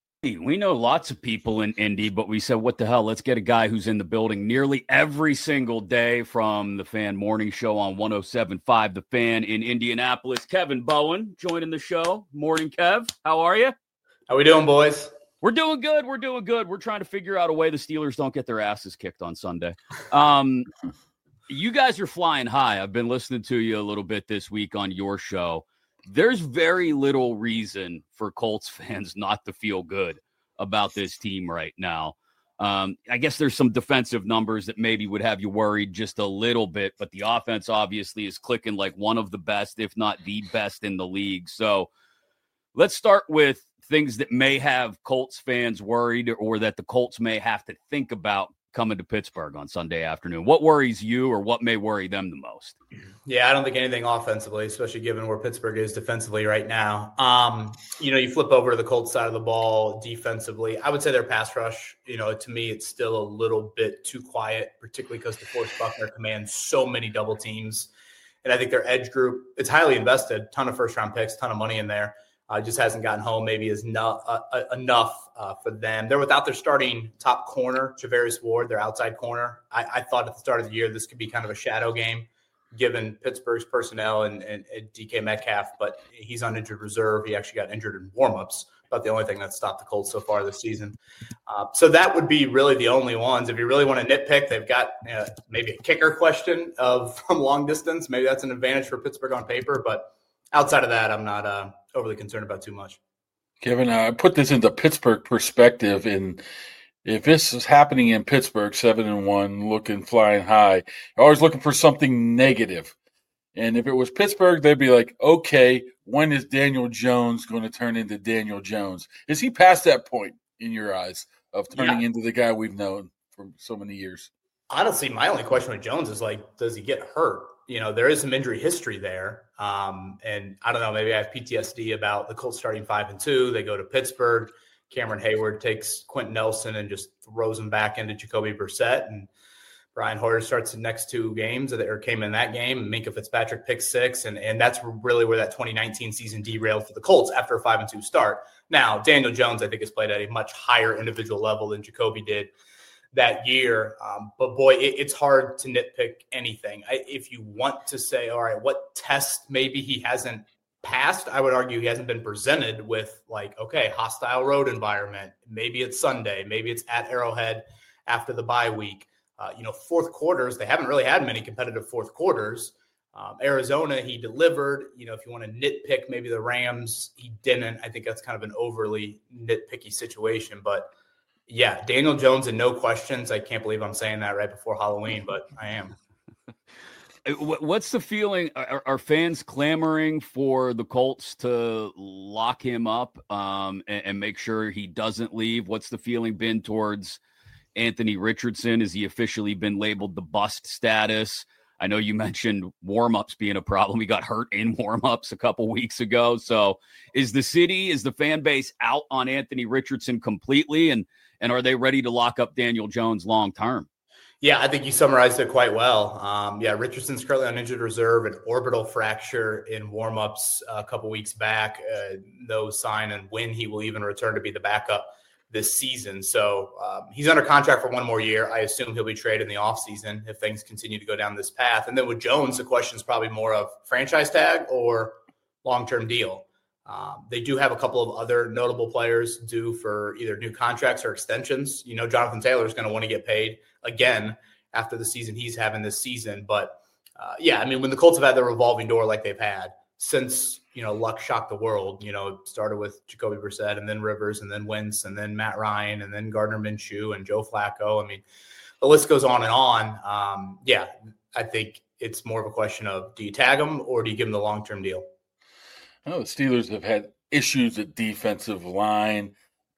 We know lots of people in Indy, but we said, what the hell? Let's get a guy who's in the building nearly every single day from the Fan Morning Show on one oh seven point five The Fan in Indianapolis. Kevin Bowen joining the show. Morning, Kev. How are you? How we doing, boys? We're doing good. We're doing good. We're trying to figure out a way the Steelers don't get their asses kicked on Sunday. Um, you guys are flying high. I've been listening to you a little bit this week on your show. There's very little reason for Colts fans not to feel good about this team right now. Um, I guess there's some defensive numbers that maybe would have you worried just a little bit, but the offense obviously is clicking like one of the best, if not the best in the league. So let's start with things that may have Colts fans worried or that the Colts may have to think about coming to Pittsburgh on Sunday afternoon. What worries you or what may worry them the most? Yeah, I don't think anything offensively, especially given where Pittsburgh is defensively right now. Um, you know, you flip over to the Colts side of the ball defensively. I would say their pass rush, you know, to me, it's still a little bit too quiet, particularly because DeForest Buckner commands so many double teams. And I think their edge group, it's highly invested, ton of first round picks, ton of money in there. Uh, just hasn't gotten home maybe is no, uh, uh, enough uh, for them. They're without their starting top corner, Javarius Ward, their outside corner. I, I thought at the start of the year this could be kind of a shadow game given Pittsburgh's personnel and, and, and D K Metcalf, but he's on injured reserve. He actually got injured in warmups, about the only thing that stopped the Colts so far this season. Uh, so that would be really the only ones. If you really want to nitpick, they've got uh, maybe a kicker question of from long distance. Maybe that's an advantage for Pittsburgh on paper, but outside of that, I'm not uh, – overly concerned about too much. Kevin, I put this into Pittsburgh perspective, and if this is happening in Pittsburgh, seven and one, looking flying high, you're always looking for something negative. And if it was Pittsburgh, they'd be like, okay, when is Daniel Jones going to turn into Daniel Jones? Is he past that point in your eyes of turning yeah. into the guy we've known for so many years? Honestly, my only question with Jones is like, does he get hurt? You know, there is some injury history there. Um, and I don't know, maybe I have P T S D about the Colts starting five and two. They go to Pittsburgh. Cameron Hayward takes Quentin Nelson and just throws him back into Jacoby Brissett. And Brian Hoyer starts the next two games or came in that game. Minkah Fitzpatrick picks six. And, and that's really where that twenty nineteen season derailed for the Colts after a five and two start. Now, Daniel Jones, I think, has played at a much higher individual level than Jacoby did that year. Um, but boy, it, it's hard to nitpick anything. I, if you want to say, all right, what test maybe he hasn't passed, I would argue he hasn't been presented with like, okay, hostile road environment. Maybe it's Sunday. Maybe it's at Arrowhead after the bye week. Uh, you know, fourth quarters, they haven't really had many competitive fourth quarters. Um, Arizona, he delivered. You know, if you want to nitpick maybe the Rams, he didn't. I think that's kind of an overly nitpicky situation, but yeah, Daniel Jones and no questions. I can't believe I'm saying that right before Halloween, but I am. What's the feeling? Are, are fans clamoring for the Colts to lock him up um, and, and make sure he doesn't leave? What's the feeling been towards Anthony Richardson? Has he officially been labeled the bust status? I know you mentioned warm-ups being a problem. He got hurt in warm-ups a couple weeks ago. So is the city, is the fan base out on Anthony Richardson completely? And And are they ready to lock up Daniel Jones long term? Yeah, I think you summarized it quite well. Um, yeah, Richardson's currently on injured reserve, an orbital fracture in warmups a couple weeks back. Uh, no sign and when he will even return to be the backup this season. So um, he's under contract for one more year. I assume he'll be traded in the offseason if things continue to go down this path. And then with Jones, the question is probably more of franchise tag or long-term deal. Um, they do have a couple of other notable players due for either new contracts or extensions. You know, Jonathan Taylor is going to want to get paid again after the season he's having this season. But, uh, yeah, I mean, when the Colts have had the revolving door like they've had since, you know, luck shocked the world, you know, it started with Jacoby Brissett and then Rivers and then Wentz and then Matt Ryan and then Gardner Minshew and Joe Flacco. I mean, the list goes on and on. Um, yeah, I think it's more of a question of, do you tag them or do you give them the long-term deal? Oh, the Steelers have had issues at defensive line.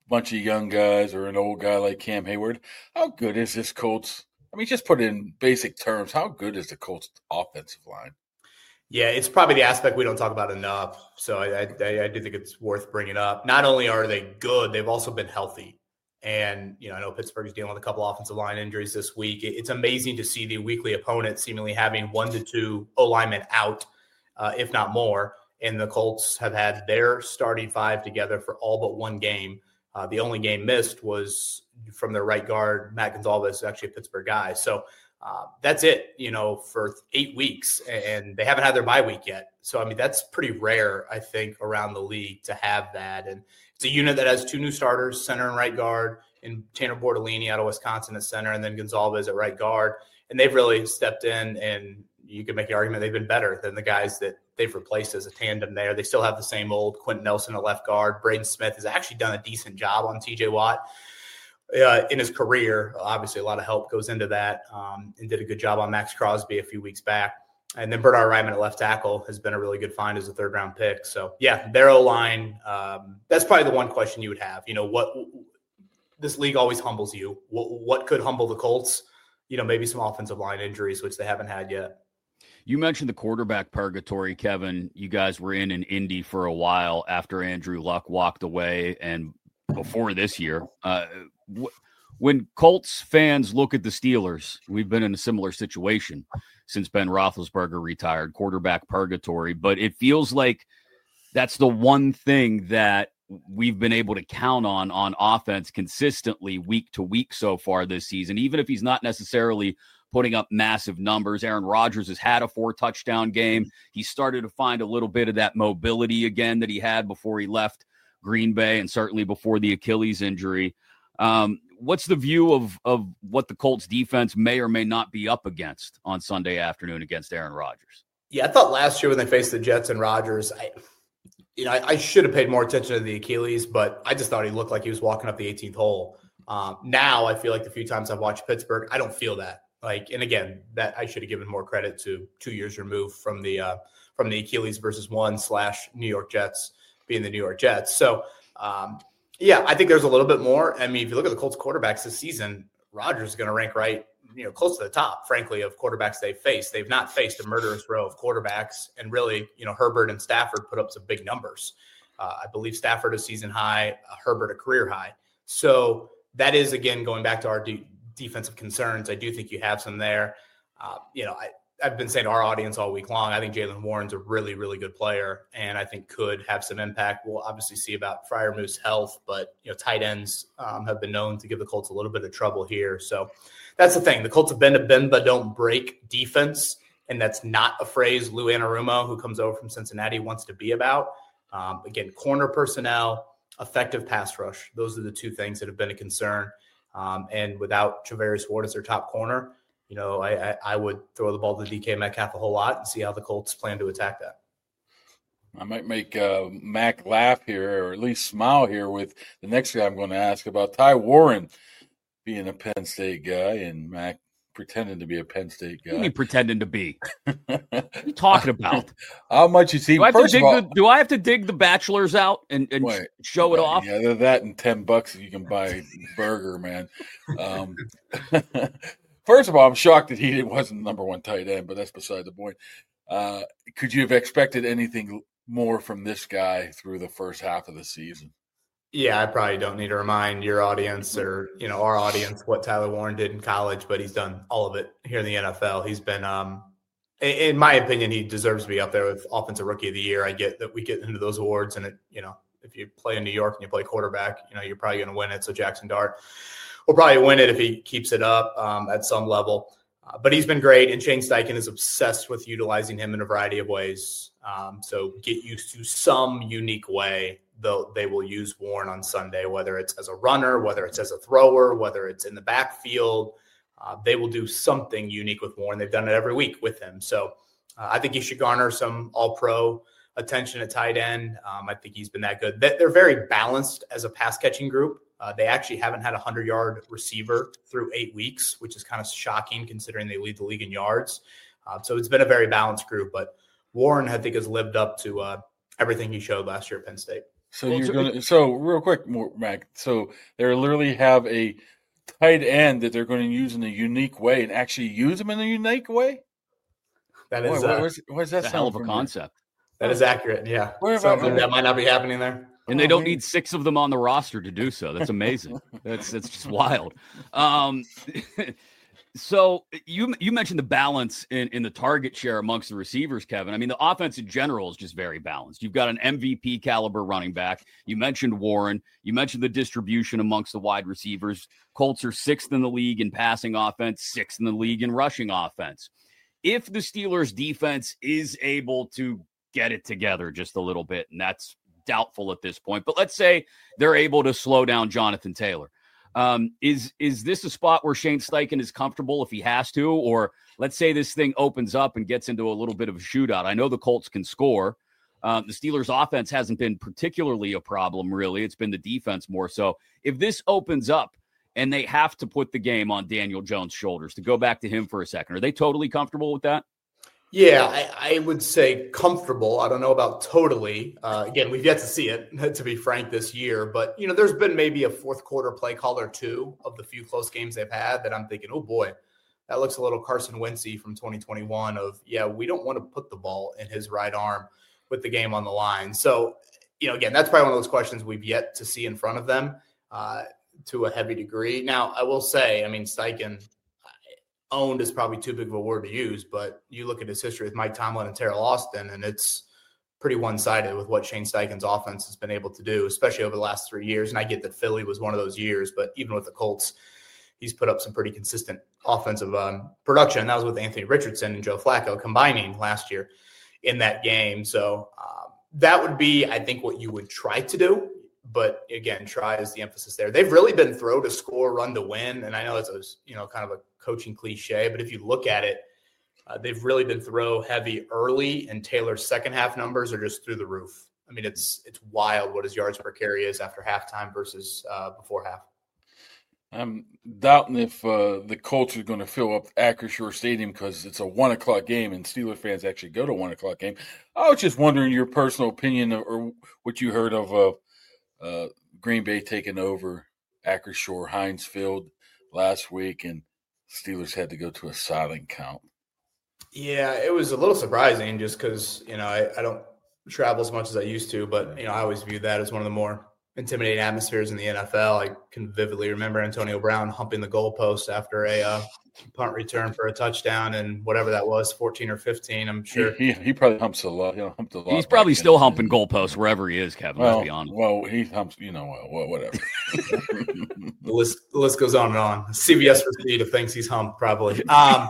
bunch of young guys or an old guy like Cam Hayward, how good is this Colts? I mean, just put it in basic terms, how good is the Colts offensive line? Yeah, it's probably the aspect we don't talk about enough. So I, I, I do think it's worth bringing up. Not only are they good, they've also been healthy. And, you know, I know Pittsburgh is dealing with a couple offensive line injuries this week. It's amazing to see the weekly opponent seemingly having one to two O-linemen out, uh, if not more. And the Colts have had their starting five together for all but one game. Uh, the only game missed was from their right guard, Matt Gonzalez, actually a Pittsburgh guy. So uh, that's it, you know, for eight weeks. And they haven't had their bye week yet. So, I mean, that's pretty rare, I think, around the league to have that. And it's a unit that has two new starters, center and right guard, and Tanner Bortolini out of Wisconsin at center, and then Gonzalez at right guard. And they've really stepped in, and you could make the argument they've been better than the guys that they've replaced as a tandem there. They still have the same old Quentin Nelson at left guard. Braden Smith has actually done a decent job on T J Watt uh, in his career. Obviously, a lot of help goes into that, um, and did a good job on Max Crosby a few weeks back. And then Bernard Ryman at left tackle has been a really good find as a third-round pick. So, yeah, their O-line, um, that's probably the one question you would have. You know, what this league always humbles you. What, what could humble the Colts? You know, maybe some offensive line injuries, which they haven't had yet. You mentioned the quarterback purgatory, Kevin. You guys were in an Indy for a while after Andrew Luck walked away and before this year. Uh, wh- when Colts fans look at the Steelers, we've been in a similar situation since Ben Roethlisberger retired, quarterback purgatory. But it feels like that's the one thing that we've been able to count on on offense consistently week to week so far this season, even if he's not necessarily putting up massive numbers. Aaron Rodgers has had a four touchdown game. He started to find a little bit of that mobility again that he had before he left Green Bay, and certainly before the Achilles injury. Um, what's the view of, of what the Colts defense may or may not be up against on Sunday afternoon against Aaron Rodgers? Yeah, I thought last year when they faced the Jets and Rodgers, I, you know, I, I should have paid more attention to the Achilles, but I just thought he looked like he was walking up the eighteenth hole. Um, now I feel like the few times I've watched Pittsburgh, I don't feel that. Like, and again, that I should have given more credit to two years removed from the uh, from the Achilles versus one slash New York Jets being the New York Jets. So, um, yeah, I think there's a little bit more. I mean, if you look at the Colts quarterbacks this season, Rodgers is going to rank right, you know, close to the top, frankly, of quarterbacks they've faced. They've not faced a murderous row of quarterbacks, and really, you know, Herbert and Stafford put up some big numbers. Uh, I believe Stafford a season high, uh, Herbert a career high. So that is, again, going back to our de- defensive concerns. I do think you have some there. Uh, you know, I, I've been saying to our audience all week long, I think Jaylen Warren's a really, really good player, and I think could have some impact. We'll obviously see about Freiermuth's health, but, you know, tight ends um, have been known to give the Colts a little bit of trouble here. So that's the thing. The Colts have been a bend but don't break defense, and that's not a phrase Lou Anarumo, who comes over from Cincinnati, wants to be about. Um, again, corner personnel, effective pass rush. Those are the two things that have been a concern. Um, and without Travarius Ward as their top corner, you know, I, I, I would throw the ball to D K Metcalf a whole lot and see how the Colts plan to attack that. I might make uh, Mac laugh here, or at least smile here, with the next guy I'm going to ask about, Ty Warren being a Penn State guy and Mac pretending to be a Penn State guy. What are you pretending to be? What are you talking about? How much is he? Do I, have to First dig of all, the, do I have to dig the Bachelors out and, and wait, show it wait, off? Yeah, that and ten bucks you can buy a burger, man. Um, first of all, I'm shocked that he wasn't number one tight end, but that's beside the point. Uh, could you have expected anything more from this guy through the first half of the season? Yeah, I probably don't need to remind your audience or, you know, our audience what Tyler Warren did in college, but he's done all of it here in the N F L. He's been, um, in my opinion, he deserves to be up there with Offensive Rookie of the Year. I get that we get into those awards, and it, you know, if you play in New York and you play quarterback, you know, you're probably going to win it. So Jackson Dart will probably win it if he keeps it up um, at some level. Uh, but he's been great, and Shane Steichen is obsessed with utilizing him in a variety of ways. Um, so get used to some unique way though they will use Warren on Sunday, whether it's as a runner, whether it's as a thrower, whether it's in the backfield. Uh, they will do something unique with Warren. They've done it every week with him. So uh, I think he should garner some all-pro attention at tight end. Um, I think he's been that good. They're very balanced as a pass-catching group. Uh, they actually haven't had a hundred-yard receiver through eight weeks, which is kind of shocking considering they lead the league in yards. Uh, so it's been a very balanced group. But Warren, I think, has lived up to uh, everything he showed last year at Penn State. So Well, you're so going to, so real quick, more, Mac. So they literally have a tight end that they're going to use in a unique way and actually use them in a unique way? That Boy, is what, uh, what's, what does that It's a sound hell of a familiar? concept. that is accurate. Yeah, Where have something I- that might not be happening there. And they Oh, don't man. need six of them on the roster to do so. That's amazing. that's that's just wild. Um, so you you mentioned the balance in, in the target share amongst the receivers, Kevin. I mean, the offense in general is just very balanced. You've got an M V P caliber running back. You mentioned Warren. You mentioned the distribution amongst the wide receivers. Colts are sixth in the league in passing offense, sixth in the league in rushing offense. If the Steelers defense is able to get it together just a little bit, and that's doubtful at this point, but let's say they're able to slow down Jonathan Taylor. Um, is is this a spot where Shane Steichen is comfortable if he has to? Or let's say this thing opens up and gets into a little bit of a shootout. I know the Colts can score. Um, the Steelers' offense hasn't been particularly a problem, really. It's been the defense more so. If this opens up and they have to put the game on Daniel Jones' shoulders, to go back to him for a second, are they totally comfortable with that? Yeah, I, I would say comfortable. I don't know about totally. Uh, again, we've yet to see it, to be frank, this year. But, you know, there's been maybe a fourth quarter play call or two of the few close games they've had that I'm thinking, oh, boy, that looks a little Carson Wentz-y from twenty twenty-one of, yeah, we don't want to put the ball in his right arm with the game on the line. So, you know, again, that's probably one of those questions we've yet to see in front of them uh, to a heavy degree. Now, I will say, I mean, Steichen – owned is probably too big of a word to use, but you look at his history with Mike Tomlin and Terrell Austin, and it's pretty one-sided with what Shane Steichen's offense has been able to do, especially over the last three years. And I get that Philly was one of those years, but even with the Colts, he's put up some pretty consistent offensive um, production. That was with Anthony Richardson and Joe Flacco combining last year in that game. So um, that would be, I think, what you would try to do. But again, try is the emphasis there. They've really been throw to score, run to win. And I know it's a, you know, kind of a coaching cliche, but if you look at it, uh, they've really been throw heavy early, and Taylor's second half numbers are just through the roof. I mean, it's, it's wild what his yards per carry is after halftime versus uh, before half. I'm doubting if uh, the Colts are going to fill up Acrisure Stadium because it's a one o'clock game and Steelers fans actually go to one o'clock game. I was just wondering your personal opinion or what you heard of uh, Uh, Green Bay taking over Acrisure Heinz Field last week, and Steelers had to go to a silent count. Yeah, it was a little surprising just because, you know, I, I don't travel as much as I used to, but, you know, I always view that as one of the more intimidating atmospheres in the N F L. I can vividly remember Antonio Brown humping the goalpost after a uh, punt return for a touchdown and whatever that was, fourteen or fifteen, I'm sure. He, he, he probably humps a lot. He humped a lot. He's probably still humping goalposts wherever he is, Kevin, well, let's be honest. Well, he humps, you know, well, whatever. the list the list goes on and on. C B S receipt of things he's humped, probably. Um,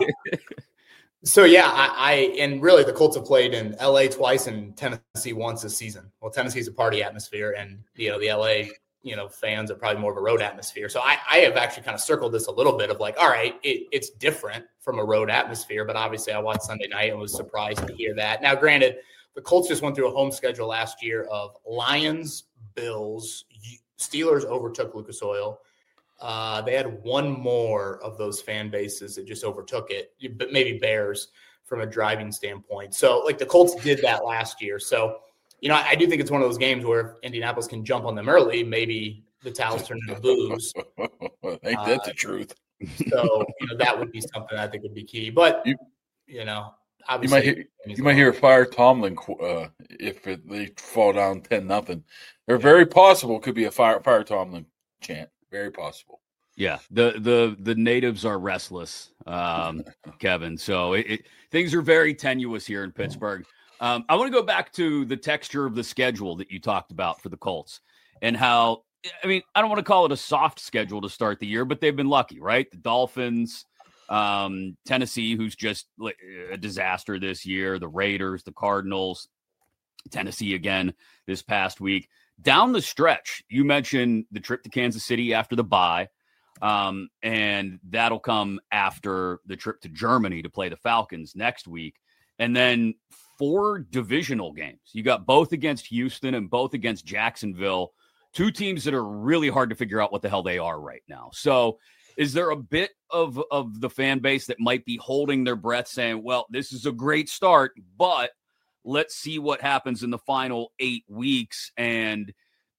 so, yeah, I, I – and really the Colts have played in L A twice and Tennessee once this season. Well, Tennessee's a party atmosphere, and, you know, the L A – you know, fans are probably more of a road atmosphere. So I, I have actually kind of circled this a little bit of like, all right, it, it's different from a road atmosphere, but obviously I watched Sunday night and was surprised to hear that. Now, granted, the Colts just went through a home schedule last year of Lions, Bills, Steelers overtook Lucas Oil. Uh, they had one more of those fan bases that just overtook it, but maybe Bears from a driving standpoint. So like the Colts did that last year. So, you know, I do think it's one of those games where if Indianapolis can jump on them early, maybe the towels turn into booze. Ain't that the truth? So, you know, that would be something I think would be key. But, you, you know, you might hear, you might hear fire Tomlin uh, if it, they fall down ten nothing. Or very possible could be a fire fire Tomlin chant. Very possible. Yeah, the the the natives are restless, um, Kevin. So it, it, things are very tenuous here in Pittsburgh. Um, I want to go back to the texture of the schedule that you talked about for the Colts and how, I mean, I don't want to call it a soft schedule to start the year, but they've been lucky, right? The Dolphins, um, Tennessee, who's just a disaster this year, the Raiders, the Cardinals, Tennessee again this past week. Down the stretch, you mentioned the trip to Kansas City after the bye, um, and that'll come after the trip to Germany to play the Falcons next week. And then four divisional games. You got both against Houston and both against Jacksonville, two teams that are really hard to figure out what the hell they are right now. So is there a bit of, of the fan base that might be holding their breath saying, well, this is a great start, but let's see what happens in the final eight weeks. And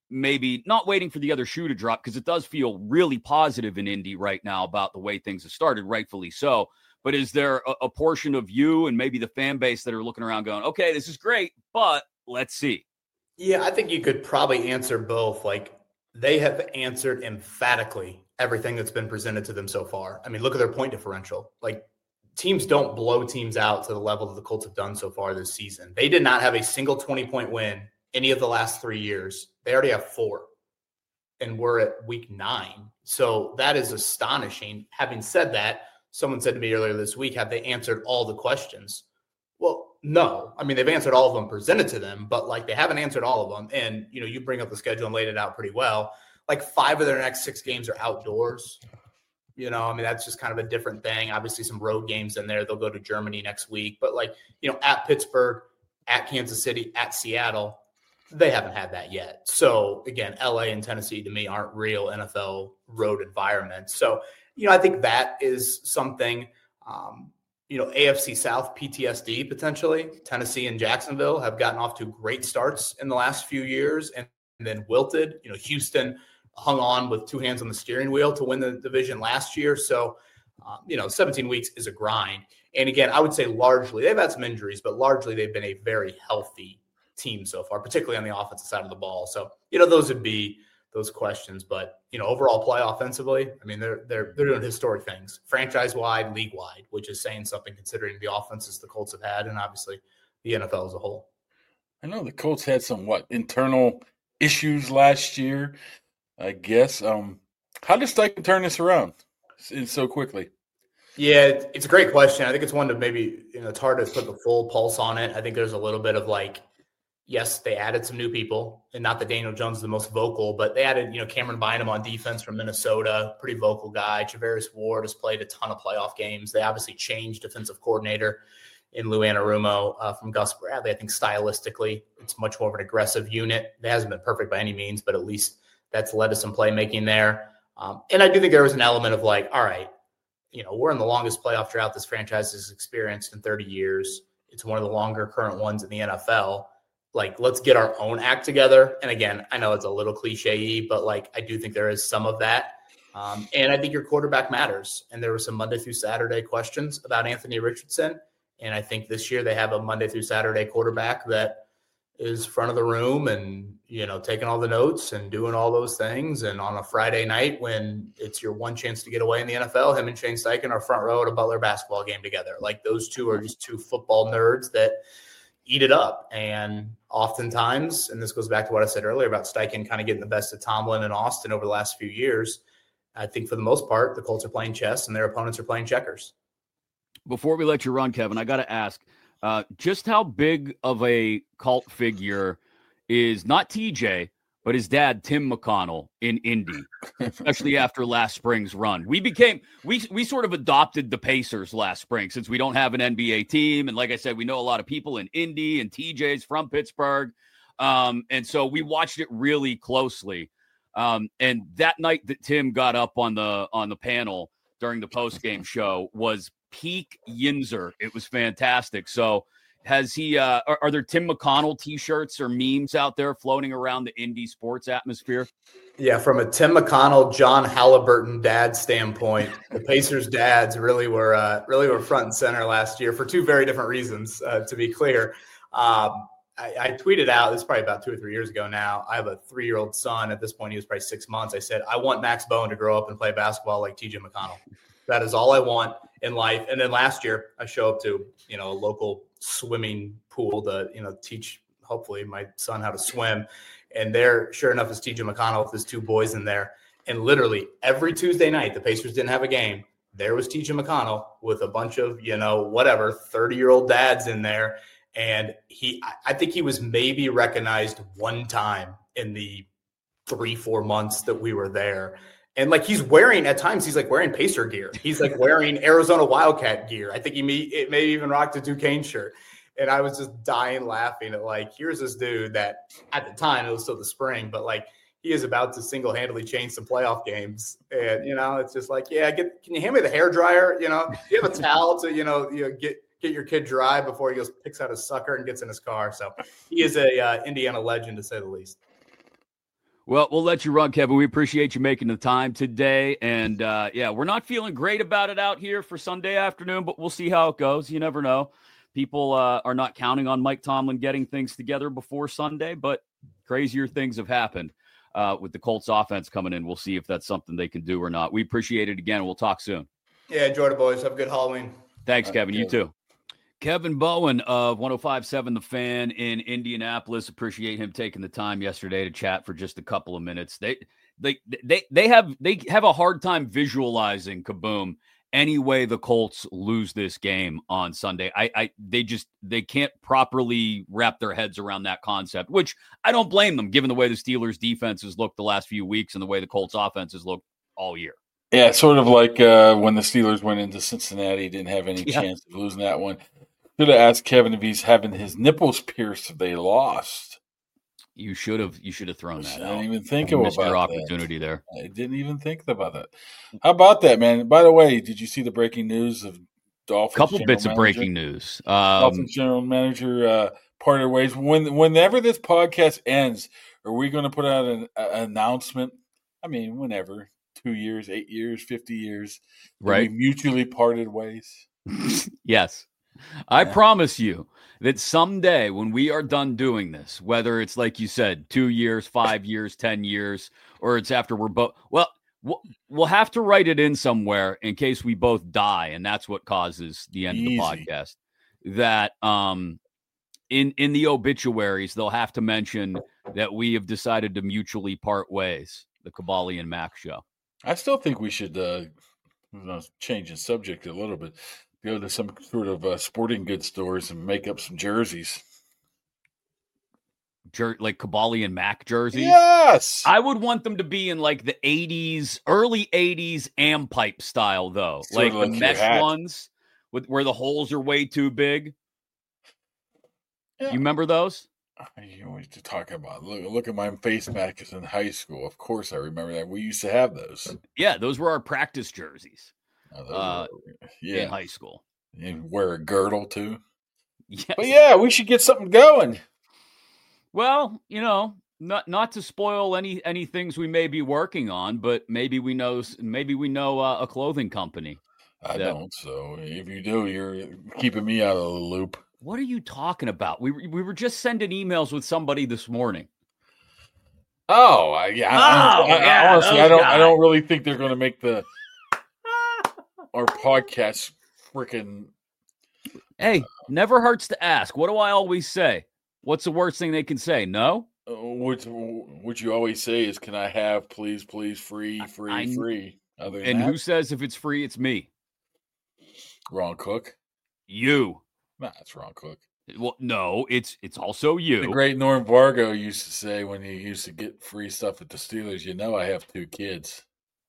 maybe not waiting for the other shoe to drop, because it does feel really positive in Indy right now about the way things have started, rightfully so. But is there a, a portion of you and maybe the fan base that are looking around going, okay, this is great, but let's see? Yeah, I think you could probably answer both. Like, they have answered emphatically everything that's been presented to them so far. I mean, look at their point differential. Like, teams don't blow teams out to the level that the Colts have done so far this season. They did not have a single twenty-point win any of the last three years. They already have four, and we're at week nine. So that is astonishing. Having said that, someone said to me earlier this week, have they answered all the questions? Well, no. I mean, they've answered all of them presented to them, but like they haven't answered all of them. And, you know, you bring up the schedule and laid it out pretty well. Like five of their next six games are outdoors. You know, I mean, that's just kind of a different thing. Obviously some road games in there. They'll go to Germany next week, but like, you know, at Pittsburgh, at Kansas City, at Seattle, they haven't had that yet. So again, L A and Tennessee to me aren't real N F L road environments. So, you know, I think that is something, um, you know, A F C South P T S D potentially. Tennessee and Jacksonville have gotten off to great starts in the last few years and, and then wilted. You know, Houston hung on with two hands on the steering wheel to win the division last year. So, um, you know, seventeen weeks is a grind. And again, I would say largely, they've had some injuries, but largely they've been a very healthy team so far, particularly on the offensive side of the ball. So, you know, those would be those questions. But, you know, overall play offensively, I mean, they're they're they're doing historic things, franchise-wide, league-wide, which is saying something considering the offenses the Colts have had and obviously the N F L as a whole. I know the Colts had some, what, internal issues last year, I guess. Um, how does Steichen turn this around so quickly? Yeah, it's a great question. I think it's one to maybe, you know, it's hard to put the full pulse on it. I think there's a little bit of like, yes, they added some new people, and not that Daniel Jones is the most vocal, but they added, you know, Cameron Bynum on defense from Minnesota, pretty vocal guy. Travaris Ward has played a ton of playoff games. They obviously changed defensive coordinator in Lou Anarumo uh, from Gus Bradley. I think stylistically, it's much more of an aggressive unit. It hasn't been perfect by any means, but at least that's led to some playmaking there. Um, and I do think there was an element of like, all right, you know, we're in the longest playoff drought this franchise has experienced in thirty years. It's one of the longer current ones in the N F L. Like, let's get our own act together. And again, I know it's a little cliche-y, but like, I do think there is some of that. Um, and I think your quarterback matters. And there were some Monday through Saturday questions about Anthony Richardson. And I think this year they have a Monday through Saturday quarterback that is front of the room and, you know, taking all the notes and doing all those things. And on a Friday night when it's your one chance to get away in the N F L, him and Shane Steichen are front row at a Butler basketball game together. Like, those two are just two football nerds that eat it up. And oftentimes, and this goes back to what I said earlier about Steichen kind of getting the best of Tomlin and Austin over the last few years, I think for the most part, the Colts are playing chess and their opponents are playing checkers. Before we let you run, Kevin, I got to ask, uh, just how big of a cult figure is not T J, but his dad, Tim McConnell, in Indy, especially after last spring's run? We became, we we sort of adopted the Pacers last spring since we don't have an N B A team. And like I said, we know a lot of people in Indy, and T J's from Pittsburgh. Um, and so we watched it really closely. Um, and that night that Tim got up on the on the panel during the post-game show was peak Yinzer. It was fantastic. So has he, uh, are, are there Tim McConnell t-shirts or memes out there floating around the Indy sports atmosphere? Yeah, from a Tim McConnell, John Halliburton dad standpoint, the Pacers dads really were uh, really were front and center last year for two very different reasons, uh, to be clear. Um, I, I tweeted out, this is probably about two or three years ago now, I have a three-year-old son. At this point, he was probably six months. I said, I want Max Bowen to grow up and play basketball like T J McConnell. That is all I want in life. And then last year, I show up to, you know, a local swimming pool to, you know, teach, hopefully, my son how to swim. And there, sure enough, is T J McConnell with his two boys in there. And literally every Tuesday night, the Pacers didn't have a game. There was T J McConnell with a bunch of, you know, whatever, thirty-year-old dads in there. And he, I think he was maybe recognized one time in the three, four months that we were there. And like, he's wearing, at times, he's like wearing Pacer gear. He's like wearing Arizona Wildcat gear. I think he may, it may even rocked a Duquesne shirt. And I was just dying laughing at like, here's this dude that at the time, it was still the spring, but like, he is about to single-handedly change some playoff games. And, you know, it's just like, yeah, get, can you hand me the hairdryer? You know, do you have a towel to, you know, you know, get, get your kid dry before he goes, picks out his sucker and gets in his car. So he is a uh, Indiana legend, to say the least. Well, we'll let you run, Kevin. We appreciate you making the time today. And, uh, yeah, we're not feeling great about it out here for Sunday afternoon, but we'll see how it goes. You never know. People uh, are not counting on Mike Tomlin getting things together before Sunday, but crazier things have happened uh, with the Colts offense coming in. We'll see if that's something they can do or not. We appreciate it again. We'll talk soon. Yeah, enjoy the boys. Have a good Halloween. Thanks, Kevin. Okay. You too. Kevin Bowen of one oh five point seven The Fan in Indianapolis. Appreciate him taking the time yesterday to chat for just a couple of minutes. They they they they have they have a hard time visualizing, Kaboom, any way the Colts lose this game on Sunday. I I they just they can't properly wrap their heads around that concept, which I don't blame them given the way the Steelers defense has looked the last few weeks and the way the Colts offense has looked all year. Yeah, sort of like uh, when the Steelers went into Cincinnati, didn't have any Yeah. chance of losing that one. Should have asked Kevin if he's having his nipples pierced if they lost. You should have you should have thrown I that didn't out. even think You about missed your that. opportunity there. I didn't even think about that. How about that, man? By the way, did you see the breaking news of Dolphins? Couple general bits of manager? breaking news. Um, Dolphins general manager uh, parted ways. When whenever this podcast ends, are we going to put out an, an announcement? I mean, whenever, two years, eight years, fifty years, that Right. we mutually parted ways. Yes. I Yeah. promise you that someday when we are done doing this, whether it's like you said, two years, five years, ten years, or it's after we're both, well, we'll, we'll have to write it in somewhere in case we both die. And that's what causes the end Easy. of the podcast. That um, in, in the obituaries, they'll have to mention that we have decided to mutually part ways, the Kabali and Mac show. I still think we should uh, you know, change the subject a little bit. Go to some sort of uh, sporting goods stores and make up some jerseys. Jer- like Kabali and Mac jerseys. Yes. I would want them to be in like the eighties, early eighties am pipe style, though. Sort Like of the like your mesh hat. ones with where the holes are way too big. Yeah. You remember those? You know what to talk about. Look, look at my face matches in high school. Of course, I remember that. We used to have those. Yeah, those were our practice jerseys Oh, those Uh, were- in yeah, high school. and wear a girdle too. Yes. But yeah, we should get something going. Well, you know, not not to spoil any any things we may be working on, but maybe we know maybe we know uh, a clothing company. I Yeah. don't. So if you do, you're keeping me out of the loop. What are you talking about? We were- we were just sending emails with somebody this morning. Oh, I, yeah. I, Oh, I, I, yeah, honestly, those I don't. I guys. don't really think they're going to make the our podcast freaking. Hey, never hurts to ask. What do I always say? What's the worst thing they can say? No? Uh, what what you always say is, "Can I have, please, please, free, free, I- free." Other than And that, who says if it's free, it's me? Ron Cook. You. Nah, it's Ron Cook. Well, no, it's it's also you. The great Norm Vargo used to say when he used to get free stuff at the Steelers, "You know, I have two kids."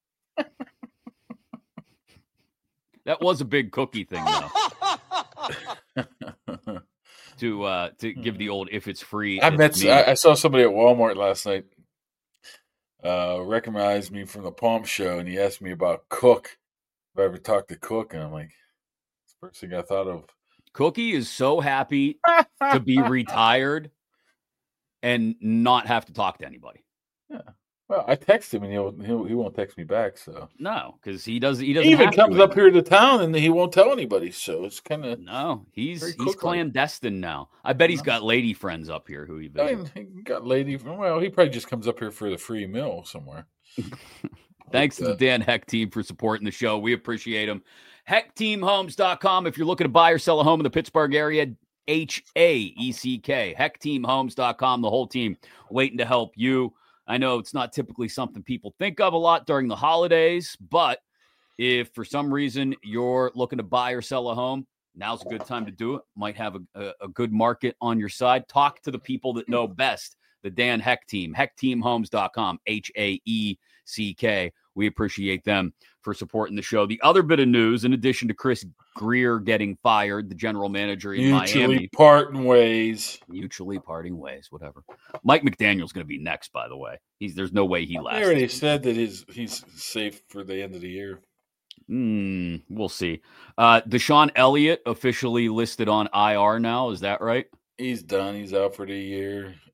That was a big cookie thing, though. to uh to give the old if it's free. I it's met. me. I, I saw somebody at Walmart last night. Uh, recognized me from the Pomp Show, and he asked me about Cook. If I ever talked to Cook, and I'm like, "It's the first thing I thought of." Cookie is so happy to be retired and not have to talk to anybody. Well, I text him, and he'll, he'll he won't text me back. So No, because he does. He he doesn't even have comes to up here to town, and he won't tell anybody. So it's kind of. No, he's Very he's Cook-like. clandestine now. I bet he's No. got lady friends up here who he I visits. mean, he got lady. Well, he probably just comes up here for the free meal somewhere. Thanks to But, the uh, Dan Heck team for supporting the show. We appreciate them. heck team homes dot com. If you're looking to buy or sell a home in the Pittsburgh area, H A E C K. heck team homes dot com. The whole team waiting to help you. I know it's not typically something people think of a lot during the holidays, but if for some reason you're looking to buy or sell a home, now's a good time to do it. Might have a, a, a good market on your side. Talk to the people that know best. The Dan Heck team, heck team homes dot com, H A E C K. We appreciate them for supporting the show. The other bit of news, in addition to Chris Greer getting fired, the general manager in Mutually Miami, parting ways. mutually parting ways, whatever. Mike McDaniel's going to be next, by the way. He's There's no way he They lasts. already said that his he's safe for the end of the year. Hmm, we'll see. Uh, Deshaun Elliott officially listed on I R now. Is that right? He's done. He's out for the year.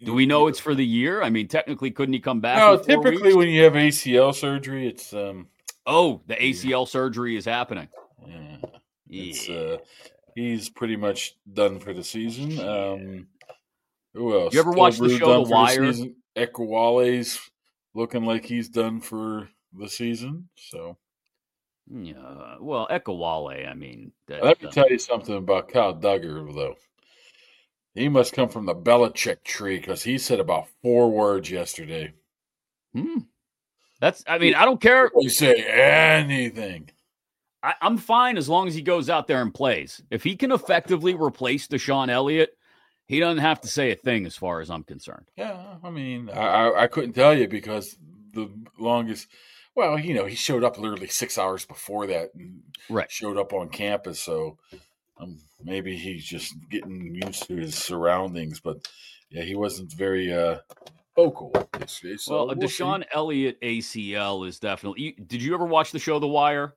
Do we know it's for the year? I mean, technically, couldn't he come back? No, in four typically weeks? when you have A C L surgery, it's um. Oh, the A C L surgery is happening. Yeah, it's Yeah. uh, he's pretty much done for the season. Um, who else? You ever watch the Stillbrew show done The for Wire? season. Equale's looking like he's done for the season. So Yeah. Well, Ekawale, I mean, that, let me uh, tell you something about Kyle Duggar, though. He must come from the Belichick tree because he said about four words yesterday. hmm. That's, I mean, I don't care. He say anything. I, I'm fine as long as he goes out there and plays. If he can effectively replace Deshaun Elliott, he doesn't have to say a thing as far as I'm concerned. Yeah, I mean, I, I, I couldn't tell you because the longest, well, you know, he showed up literally six hours before that and Right. showed up on campus. So um, maybe he's just getting used to his surroundings. But yeah, he wasn't very uh, vocal yesterday. So Well, a we'll see. Deshaun Elliott A C L is definitely. You, did you ever watch the show The Wire?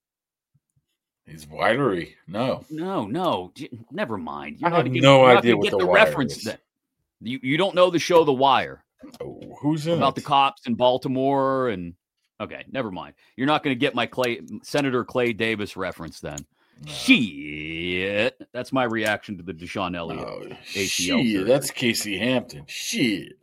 He's widery. No. No, no. j- Never mind. I not have gonna- no you're not idea gonna what get The the Wire reference. is. Then. You you don't know the show The Wire Oh, who's in about it? the cops in Baltimore and okay, never mind. You're not going to get my Clay Senator Clay Davis reference then. No. Shit. That's my reaction to the Deshaun Elliott. Oh, A C L shit, surgery. that's Casey Hampton. Shit.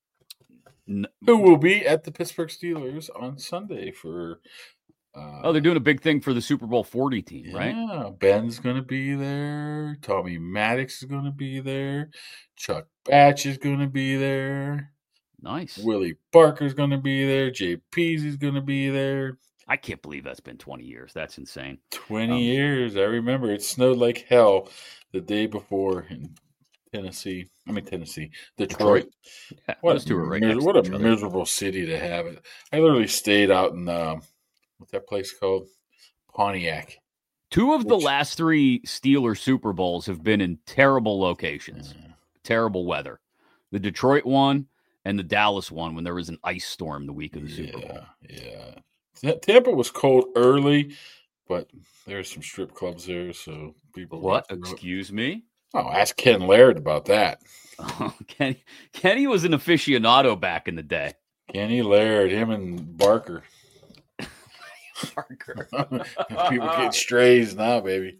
N- Who will be at the Pittsburgh Steelers on Sunday for uh, Oh, they're doing a big thing for the Super Bowl forty team, right? yeah, Ben's going to be there. Tommy Maddox is going to be there. Chuck Batch is going to be there. Nice. Willie Parker's going to be there. Jay Peasy's going to be there. I can't believe that's been twenty years. That's insane. twenty Um, years. I remember it snowed like hell the day before in Tennessee. I mean, Tennessee. Detroit. Yeah, What those a, two are right mis- next what to a each other. miserable city to have it. I literally stayed out in, um, what's that place called? Pontiac. Two of the Which- last three Steelers Super Bowls have been in terrible locations, Yeah. terrible weather. The Detroit one and the Dallas one when there was an ice storm the week of the Super Bowl. Yeah, yeah. Tampa was cold early, but there's some strip clubs there, so people. What? got through it. Excuse me? Oh, ask Ken Laird about that. Oh, Kenny, Kenny was an aficionado back in the day. Kenny Laird, him and Barker. Parker. People get strays now, baby.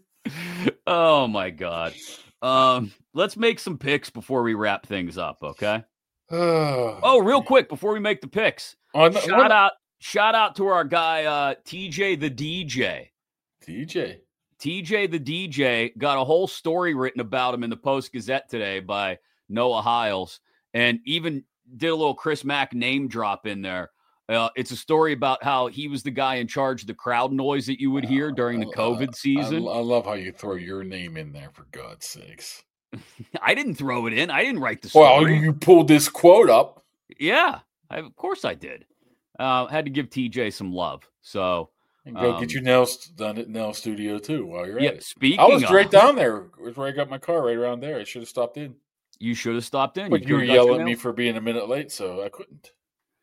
Oh my God. Um, let's make some picks before we wrap things up, okay? Oh, Oh, real quick before we make the picks. on Shout out, shout out to our guy uh T J the D J. T J. T J the D J got a whole story written about him in the Post Gazette today by Noah Hiles, and even did a little Chris Mack name drop in there. Uh, it's a story about how he was the guy in charge of the crowd noise that you would hear during the I- COVID I, season. I love how you throw your name in there, for God's sakes. I didn't throw it in. I didn't write the story. Well, you pulled this quote up. Yeah, I, of course I did. Uh, had to give T J some love. So And go Um, get your nails done at Nail Studio too while you're yeah, at it. speaking I was of, right down there. It was where I got my car, right around there. I should have stopped in. you should have stopped in. But you were could've got your yelling at me nails- for being a minute late, so I couldn't.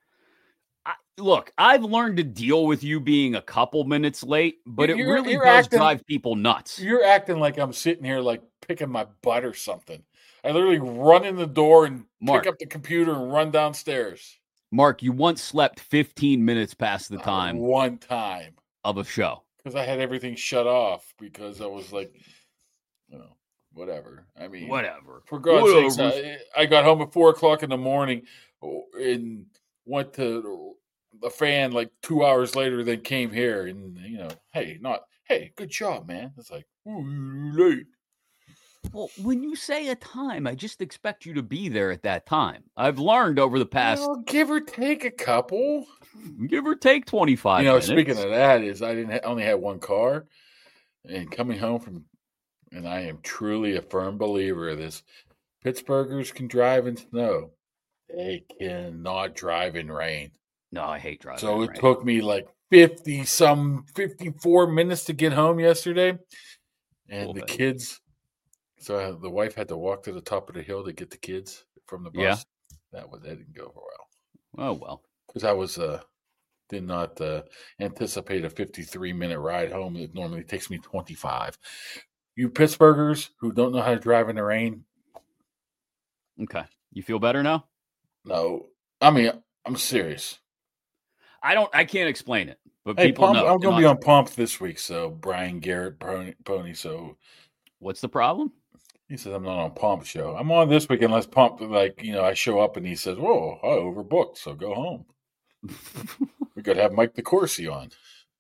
I, look, I've learned to deal with you being a couple minutes late, but it You're- really you're does acting- drive people nuts. You're acting like I'm sitting here like picking my butt or something. I literally run in the door and Mark. pick up the computer and run downstairs. Mark, you once slept fifteen minutes past the Not time one time. of a show. Because I had everything shut off because I was like, you know, whatever. I mean, Whatever. for God's sakes, Whatever. I, I got home at four o'clock in the morning and went to the fan like two hours later, then came here. And, you know, hey, not, hey, good job, man. It's like, ooh, you're late. Well, when you say a time, I just expect you to be there at that time. I've learned over the past, Well, give or take a couple. give or take twenty-five You know, minutes. speaking of that, is I didn't ha- only have one car, and coming home from, and I am truly a firm believer of this. Pittsburghers can drive in snow; they cannot drive in rain. No, I hate driving. So in it rain. took me like fifty some, fifty four minutes to get home yesterday, and Cool, the buddy. kids. So I, the wife had to walk to the top of the hill to get the kids from the bus. Yeah. That was that didn't go over well. Oh well. Because I was uh, did not uh, anticipate a fifty-three minute ride home. It normally takes me twenty-five. You Pittsburghers who don't know how to drive in the rain, Okay. You feel better now? No, I mean I'm serious. I don't. I can't explain it, but Hey, people Pump, know. I'm going to Am be I- on Pump this week, so Brian Garrett Pony. Pony so What's the problem? he says I'm not on Pump show. I'm on this week unless Pump, like you know, I show up and he says, "Whoa, I overbooked, so go home." We could have Mike DeCourcy on.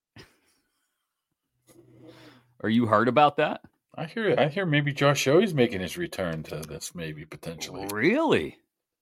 Are you heard about that? I hear. I hear maybe Josh Yohe's making his return to this, maybe potentially. Really?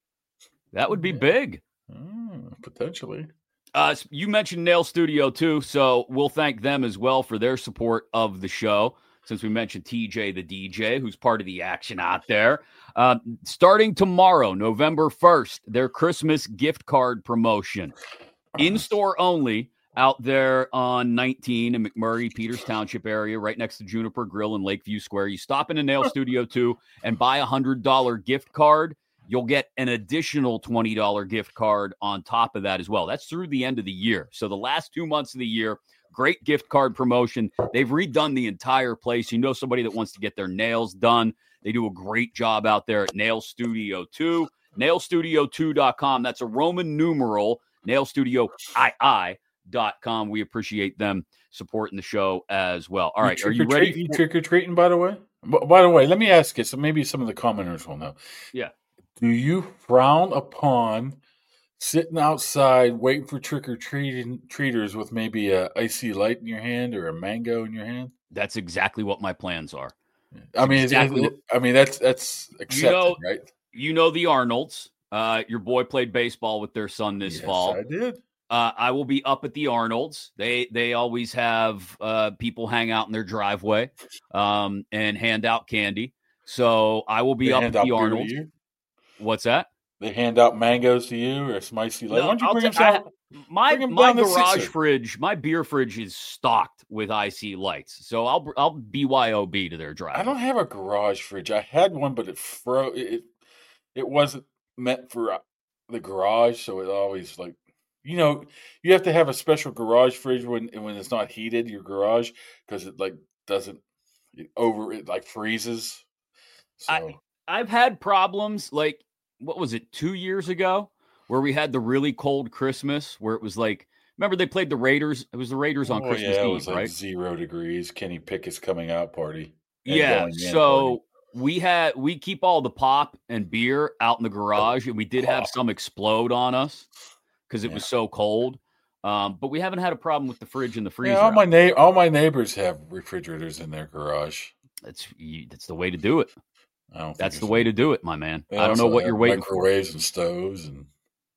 That would be Yeah. big. Mm, potentially. Uh, you mentioned Nail Studio too, so we'll thank them as well for their support of the show. Since we mentioned T J the D J, who's part of the action out there. Uh, starting tomorrow, November first, their Christmas gift card promotion. In-store only out there on nineteen in McMurray, Peters Township area, right next to Juniper Grill in Lakeview Square. You stop in a Nail Studio two and buy a one hundred dollars gift card. You'll get an additional twenty dollars gift card on top of that as well. That's through the end of the year. So the last two months of the year, great gift card promotion. They've redone the entire place. You know somebody that wants to get their nails done. They do a great job out there at Nail Studio two. nail studio two dot com. That's a Roman numeral, nail studio two dot com. We appreciate them supporting the show as well. All right, are you ready? You trick or treating, by the way? B- By the way, let me ask you, so maybe some of the commenters will know. Yeah. Do you frown upon sitting outside waiting for trick or treating treaters with maybe a icy light in your hand or a mango in your hand? That's exactly what my plans are. I mean, exactly it, it, I mean that's that's accepted, know, right? You know the Arnolds. Uh, your boy played baseball with their son this Yes, fall. I did. Uh, I will be up at the Arnolds. They they always have uh, people hang out in their driveway um, and hand out candy. So I will be They up hand at out the beer to Arnolds. you? What's that? They hand out mangoes to you or some icy light. No, Why don't you I'll bring t- them I- some? My Bring 'em my down to garage Sixer. fridge, my beer fridge is stocked with I C lights. So I'll I'll B Y O B to their driveway. I don't have a garage fridge. I had one, but it fro it it, it wasn't meant for uh, the garage, so it always like you know you have to have a special garage fridge when when it's not heated your garage because it like doesn't it over it like freezes. So I- I've had problems like what was it two years ago where we had the really cold Christmas where it was like remember they played the Raiders. It was the Raiders on oh, Christmas yeah, it Eve, was like right? zero degrees. Kenny Pickett's coming out party. and Yeah. going in So party. we had we keep all the pop and beer out in the garage, and we did have some explode on us because it Yeah. was so cold. Um, but we haven't had a problem with the fridge and the freezer. Yeah, all out my na- all my neighbors have refrigerators in their garage. That's you, that's the way to do it. I don't. That's think the it's- way to do it, my man. They I don't know also what have you're waiting for. microwaves and stoves and.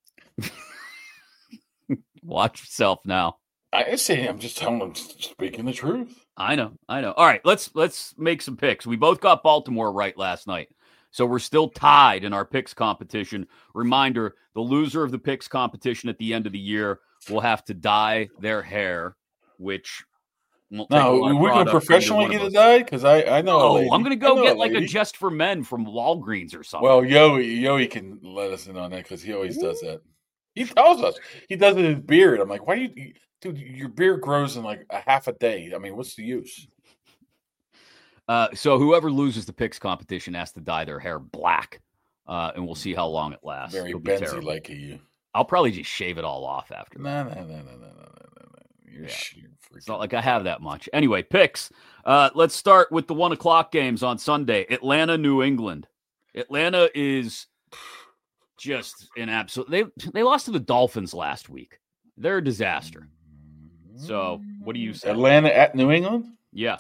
Watch yourself now. I say I'm just telling them, speaking the truth. I know, I know. All right, let's let's make some picks. We both got Baltimore right last night, so we're still tied in our picks competition. Reminder: the loser of the picks competition at the end of the year will have to dye their hair, which won't take a No, lot of we can product from either professionally one of get it us. dyed because I I know. a Oh, lady. I'm gonna I go know get like a lady. Just for Men from Walgreens or something. Well, Yoey Yoey can let us in on that because he always does that. He tells us he does it in his beard. I'm like, why do you, dude? Your beard grows in like a half a day. I mean, what's the use? Uh, so whoever loses the picks competition has to dye their hair black, uh, and we'll see how long it lasts. Very It'll be Benzy terrible. like you. I'll probably just shave it all off after that. No, no, no, no, no, no, no, no. You're, Yeah. sh- you're It's not freaking. like I have that much. Anyway, picks. Uh, let's start with the one o'clock games on Sunday. Atlanta, New England. Atlanta is just an absolute. They they lost to the Dolphins last week. They're a disaster. So, what do you say? Atlanta at New England. Yeah,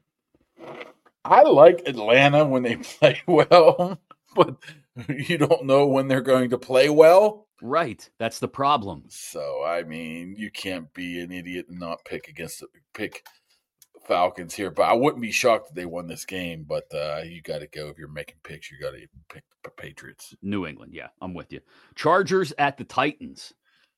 I like Atlanta when they play well, but you don't know when they're going to play well. right. That's the problem. So I mean, you can't be an idiot and not pick against the pick Falcons here. But I wouldn't be shocked if they won this game. But uh, you got to go if you're making picks. You got to pick the Patriots. New England. Yeah, I'm with you. Chargers at the Titans.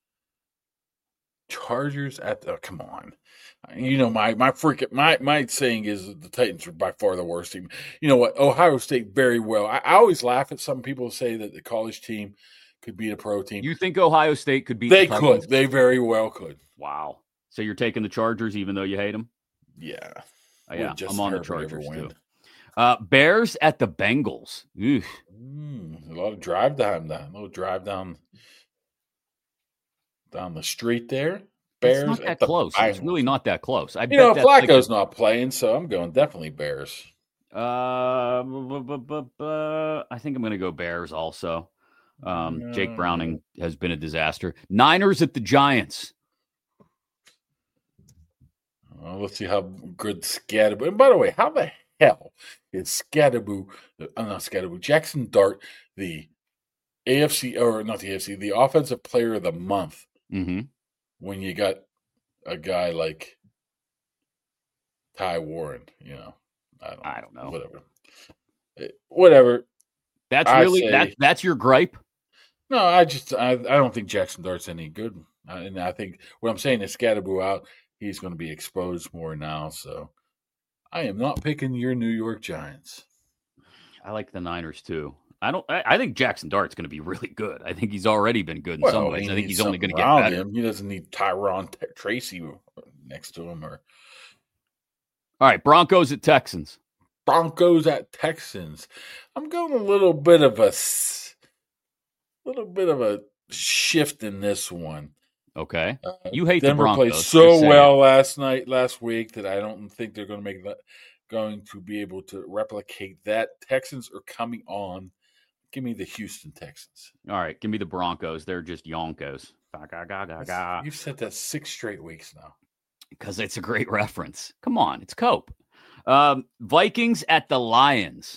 Chargers at the, oh, come on. You know my my freaking my my saying is that the Titans are by far the worst team. You know what? Ohio State very well. I, I always laugh at some people who say that the college team could beat a pro team. You think Ohio State could beat they the Titans? could. They very well could. Wow. So you're taking the Chargers even though you hate them? Yeah. Oh, yeah, Would I'm on the Justin Herbert ever Chargers win? too. Uh, Bears at the Bengals. Oof. Mm, a lot of drive down, down, a little drive down, down the street there. Bears It's not at that the close. It's really Bengals. not that close. I You bet know, that's like Flacco's not playing, so I'm going definitely Bears. Uh, bu- bu- bu- bu- I think I'm going to go Bears also. Um, Jake Browning has been a disaster. Niners at the Giants. Well, let's see how good Scatterboo. And by the way, how the hell is Scatterboo, uh, not Scatterboo, Jackson Dart, the A F C, or not the A F C, the Offensive Player of the Month Mm-hmm. when you got a guy like Ty Warren, you know? I don't, I don't know. Whatever. Eh, Whatever. That's I really say- that. That's your gripe. No, I just, I, I don't think Jackson Dart's any good. Uh, And I think what I'm saying is Scatterboo out. He's going to be exposed more now. So I am not picking your New York Giants. I like the Niners too. I don't. I, I think Jackson Dart's going to be really good. I think he's already been good in some Well, ways. he I think needs he's only going to something get around better. him. He doesn't need Tyron T- Tracy next to him or All right, Broncos at Texans. Broncos at Texans. I'm going a little bit of a s- little bit of a shift in this one. Okay, Uh, you hate Denver the Broncos. played so just saying. well last night, last week that I don't think they're going to make that going to be able to replicate that. Texans are coming on. Give me the Houston Texans. All right, give me the Broncos. They're just yonkos. You've said that six straight weeks now. Because it's a great reference. Come on, it's Cope. Um, Vikings at the Lions.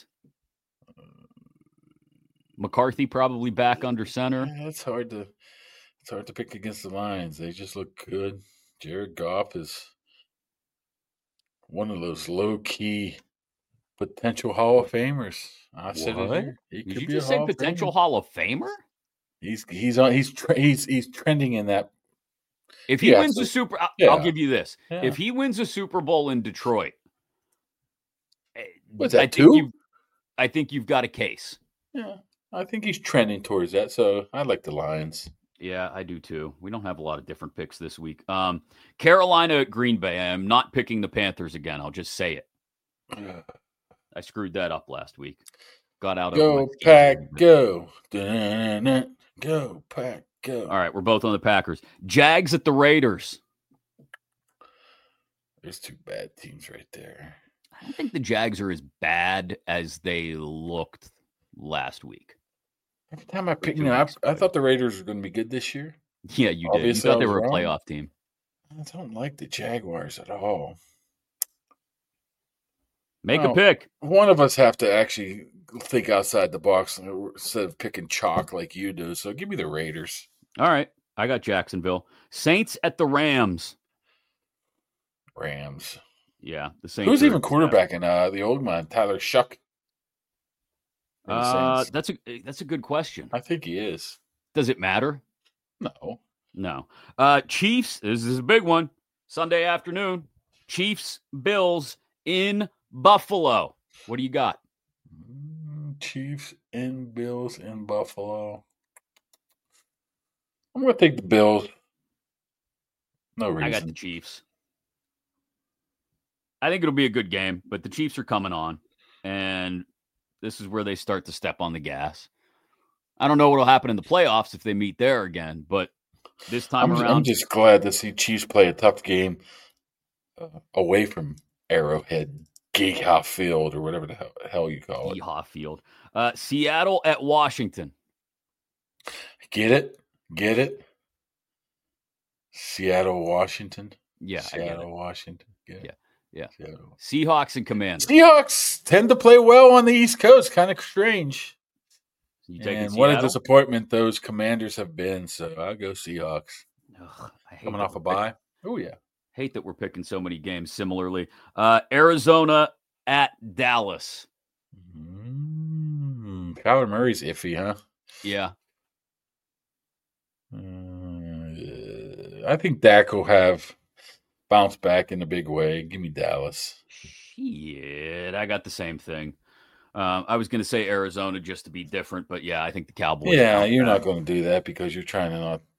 McCarthy probably back under center. Yeah, it's hard to it's hard to pick against the Lions. They just look good. Jared Goff is one of those low key potential Hall of Famers. I said it What? here. He Did could you be just a say Hall of potential Famer. Hall of Famer? He's he's on he's tre- he's he's trending in that. If he Yeah, wins so- the Super, I'll, yeah. I'll give you this. Yeah. If he wins a Super Bowl in Detroit, eh, What's I that, think two? you've, I think you've got a case. Yeah, I think he's trending towards that. So I like the Lions. Yeah, I do too. We don't have a lot of different picks this week. Um, Carolina at Green Bay. I am not picking the Panthers again. I'll just say it. I screwed that up last week. Got out of Go my Pack, season. go! Dun-dun-dun. Go Pack, go! All right, we're both on the Packers. Jags at the Raiders. There's two bad teams right there. I don't think the Jags are as bad as they looked last week. Every time I pick, two you know, I, weeks I ago. thought the Raiders were going to be good this year. Yeah, you did. You Obviously, I thought they was were a wrong. playoff team. I don't like the Jaguars at all. Make Well, a pick. One of us have to actually think outside the box instead of picking chalk like you do. So give me the Raiders. All right. I got Jacksonville. Saints at the Rams. Rams. Yeah, the Saints. Who's are- even quarterbacking? Uh, the old man, Tyler Shuck. For the Uh, Saints? that's a that's a good question. I think he is. Does it matter? No. No. Uh, Chiefs. This is a big one. Sunday afternoon. Chiefs Bills in Buffalo. What do you got? Mm, Chiefs and Bills in Buffalo. I'm going to take the Bills. No reason. I got the Chiefs. I think it'll be a good game, but the Chiefs are coming on, and this is where they start to step on the gas. I don't know what will happen in the playoffs if they meet there again, but this time I'm, around, I'm just glad to see Chiefs play a tough game uh, away from Arrowhead, Gatehouse Field, or whatever the hell, hell you call it. Yeehaw Field. Uh, Seattle at Washington. Get it? Get it? Seattle, Washington. Yeah, I get it. Seattle, Washington. Get it? Yeah, yeah. Seattle. Seahawks and Commanders. Seahawks tend to play well on the East Coast. Kind of strange. You taking And what a Seattle? disappointment those Commanders have been. So I'll go Seahawks. Ugh, I hate Coming that off a we're picking- bye. Oh, yeah. Hate that we're picking so many games similarly. Uh, Arizona at Dallas. Mm, Kyler Murray's iffy, huh? Yeah. Uh, I think Dak will have bounce back in a big way. Give me Dallas. Shit, I got the same thing. Um, I was going to say Arizona just to be different, but yeah, I think the Cowboys. Yeah, bounce you're back. not going to do that because you're trying to not.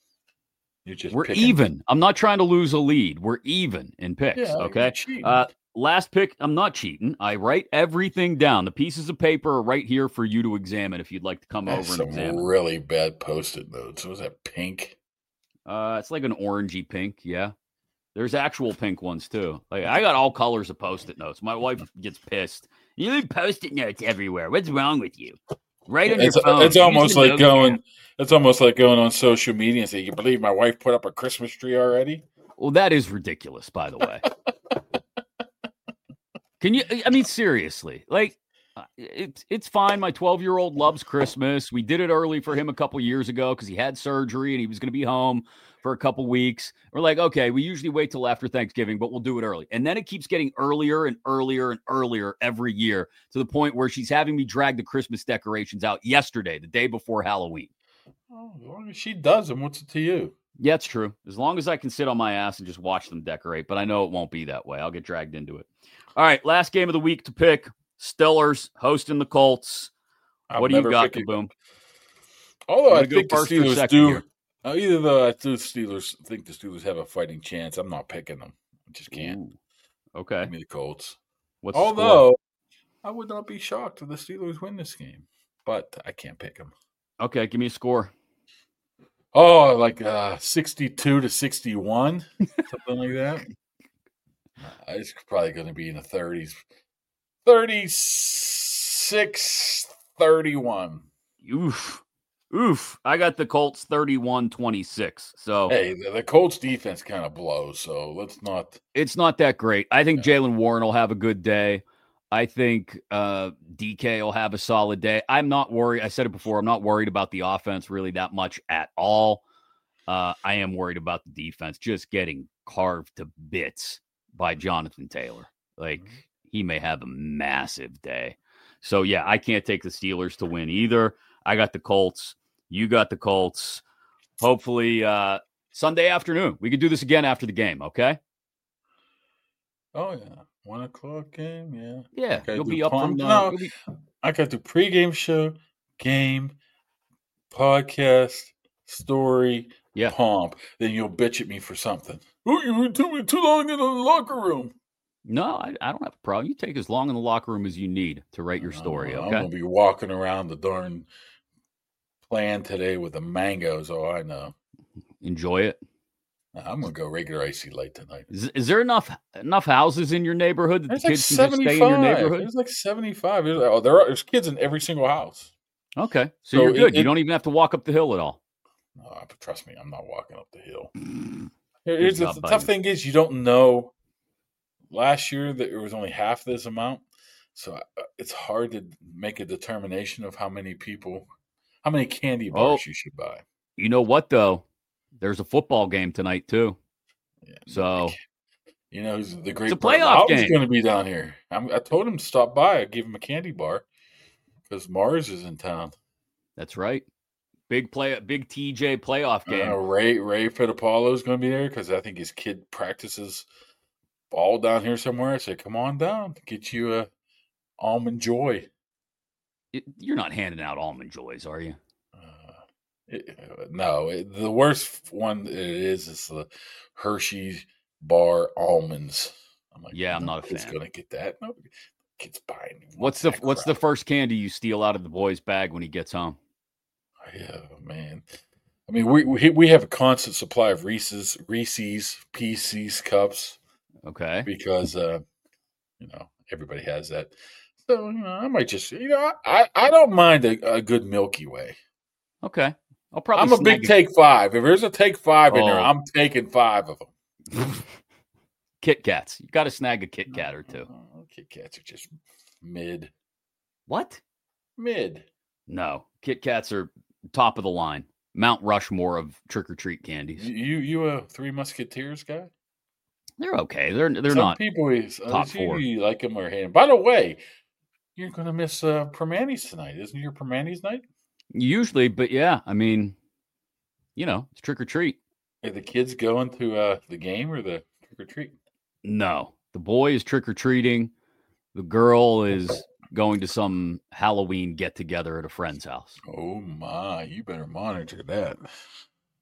You're just We're picking. even. I'm not trying to lose a lead. We're even in picks. Yeah, you're okay. cheating. Uh, last pick. I'm not cheating. I write everything down. The pieces of paper are right here for you to examine if you'd like to come That's over and some examine. really bad post-it notes. Was that pink? Uh, it's like an orangey pink. Yeah. There's actual pink ones too. Like I got all colors of post-it notes. My wife gets pissed. You leave post-it notes everywhere. What's wrong with you? Right on It's, your phone. it's almost Use the like note going. app. It's almost like going on social media and saying, "You believe my wife put up a Christmas tree already?" Well, that is ridiculous, by the way. Can you? I mean, seriously, like uh, it's it's fine. My twelve-year-old loves Christmas. We did it early for him a couple years ago because he had surgery and he was going to be home for a couple weeks. We're like, okay, we usually wait till after Thanksgiving, but we'll do it early. And then it keeps getting earlier and earlier and earlier every year to the point where she's having me drag the Christmas decorations out yesterday, the day before Halloween. Oh, as long as she does them, what's it to you? Yeah, it's true. As long as I can sit on my ass and just watch them decorate, but I know it won't be that way. I'll get dragged into it. All right, last game of the week to pick. Steelers hosting the Colts. I'll what do you never got, pick it. Kaboom? Although You I wanna go think the first or Steelers second do, here? uh, either though I do Steelers think the Steelers have a fighting chance. I'm not picking them. I just can't. Ooh, okay. Give me the Colts. What's the score? Although I would not be shocked if the Steelers win this game, but I can't pick them. Okay, give me a score. Oh, like uh, sixty-two to sixty-one, something like that. Uh, It's probably going to be in the thirties. thirty-six thirty-one. Oof. Oof. I got the Colts thirty-one twenty-six. So Hey, the, the Colts defense kind of blows, so let's not. it's not that great. I think Jalen Warren will have a good day. I think uh, D K will have a solid day. I'm not worried. I said it before. I'm not worried about the offense really that much at all. Uh, I am worried about the defense just getting carved to bits by Jonathan Taylor. Like, he may have a massive day. So, yeah, I can't take the Steelers to win either. I got the Colts. You got the Colts. Hopefully, uh, Sunday afternoon. We can do this again after the game, okay? Oh, yeah. One o'clock game, yeah. Yeah, Okay, you'll do be up from... pump- Uh, no. you'll be- I got the pregame show, game, podcast, story, Yeah. pomp. Then you'll bitch at me for something. Oh, you were too, too long in the locker room. No, I, I don't have a problem. You take as long in the locker room as you need to write your story, Uh, I'm okay? going to be walking around the darn plan today with the mangoes. Oh, I know. Enjoy it. I'm going to go regular icy light tonight. Is, is there enough enough houses in your neighborhood that There's the like kids can just stay in your seventy-five. neighborhood? There's like seventy-five. There's, oh, there are, there's kids in every single house. Okay, so, So you're it- good. you it- don't even have to walk up the hill at all. No, but trust me, I'm not walking up the hill. Good Here's the, job, the buddy. tough thing is you don't know. Last year that it was only half this amount, so uh, it's hard to make a determination of how many people, how many candy bars Oh. you should buy. You know what, though? There's a football game tonight, too. Yeah, So, you know, who's the great a playoff Bart game. going to be down here. I'm, I told him to stop by. I gave him a candy bar because Mars is in town. that's right. Big play, big T J playoff game. Uh, Ray Ray Fittipaldo is going to be there because I think his kid practices ball down here somewhere. I said, "Come on down, get you a almond joy." It- you're not handing out almond joys, are you? Uh, it, no, it, the worst one it is is the Hershey bar almonds. I'm like, Yeah, I'm not a nobody's fan. going to get that. No kid's buying. What's the that What's the crap. first candy you steal out of the boy's bag when he gets home? Yeah, man. I mean, we we we have a constant supply of Reese's Reese's Pieces cups Okay. because uh, you know everybody has that. So you know, I might just you know I I don't mind a, a good Milky Way. Okay. I'll probably. I'm a snag big take five. If there's a take five in there, Oh. I'm taking five of them. Kit Kats. You got to snag a Kit Kat or two. Oh, Kit Kats are just mid, What? mid. No, Kit Kats are top of the line. Mount Rushmore of trick or treat candies. You you a Three Musketeers guy? They're okay. They're they're Some not. people is- top it's four. usually like them or hate 'em. By the way, you're going to miss uh, Permanis tonight, isn't your Permanis night? Usually, but yeah, I mean, you know, it's trick or treat. Are the kids going to uh, the game or the trick or treat? No, the boy is trick or treating. The girl is going to some Halloween get together at a friend's house. Oh my! You better monitor that.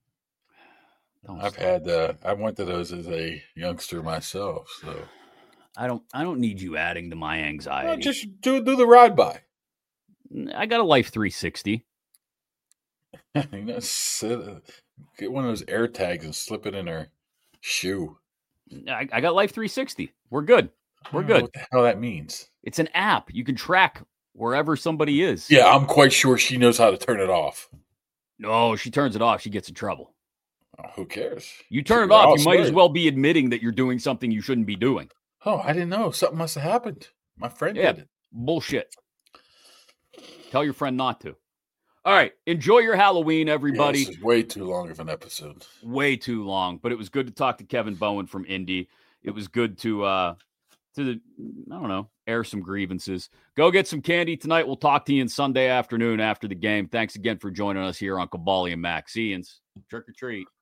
Don't I've stop. had uh, I went to those as a youngster myself, so I don't. I don't need you adding to my No, anxiety. just do do the ride by. I got a Life three sixty. You know, sit, uh, get one of those air tags and slip it in her shoe. I, I got Life three sixty. We're good. I We're don't know good. What the hell that means? It's an app. You can track wherever somebody is. Yeah, I'm quite sure she knows how to turn it off. No, she turns it off. She gets in trouble. Oh, who cares? You turn it They're all off, you might as smart. well be admitting that you're doing something you shouldn't be doing. Oh, I didn't know. Something must have happened. My friend Yeah. did it. Bullshit. Tell your friend not to. All right. Enjoy your Halloween, everybody. Yeah, this is way too long of an episode. Way too long, but it was good to talk to Kevin Bowen from Indy. It was good to, uh, to I don't know, air some grievances. Go get some candy tonight. We'll talk to you on Sunday afternoon after the game. Thanks again for joining us here on Cabali and Max. See you. Trick or treat.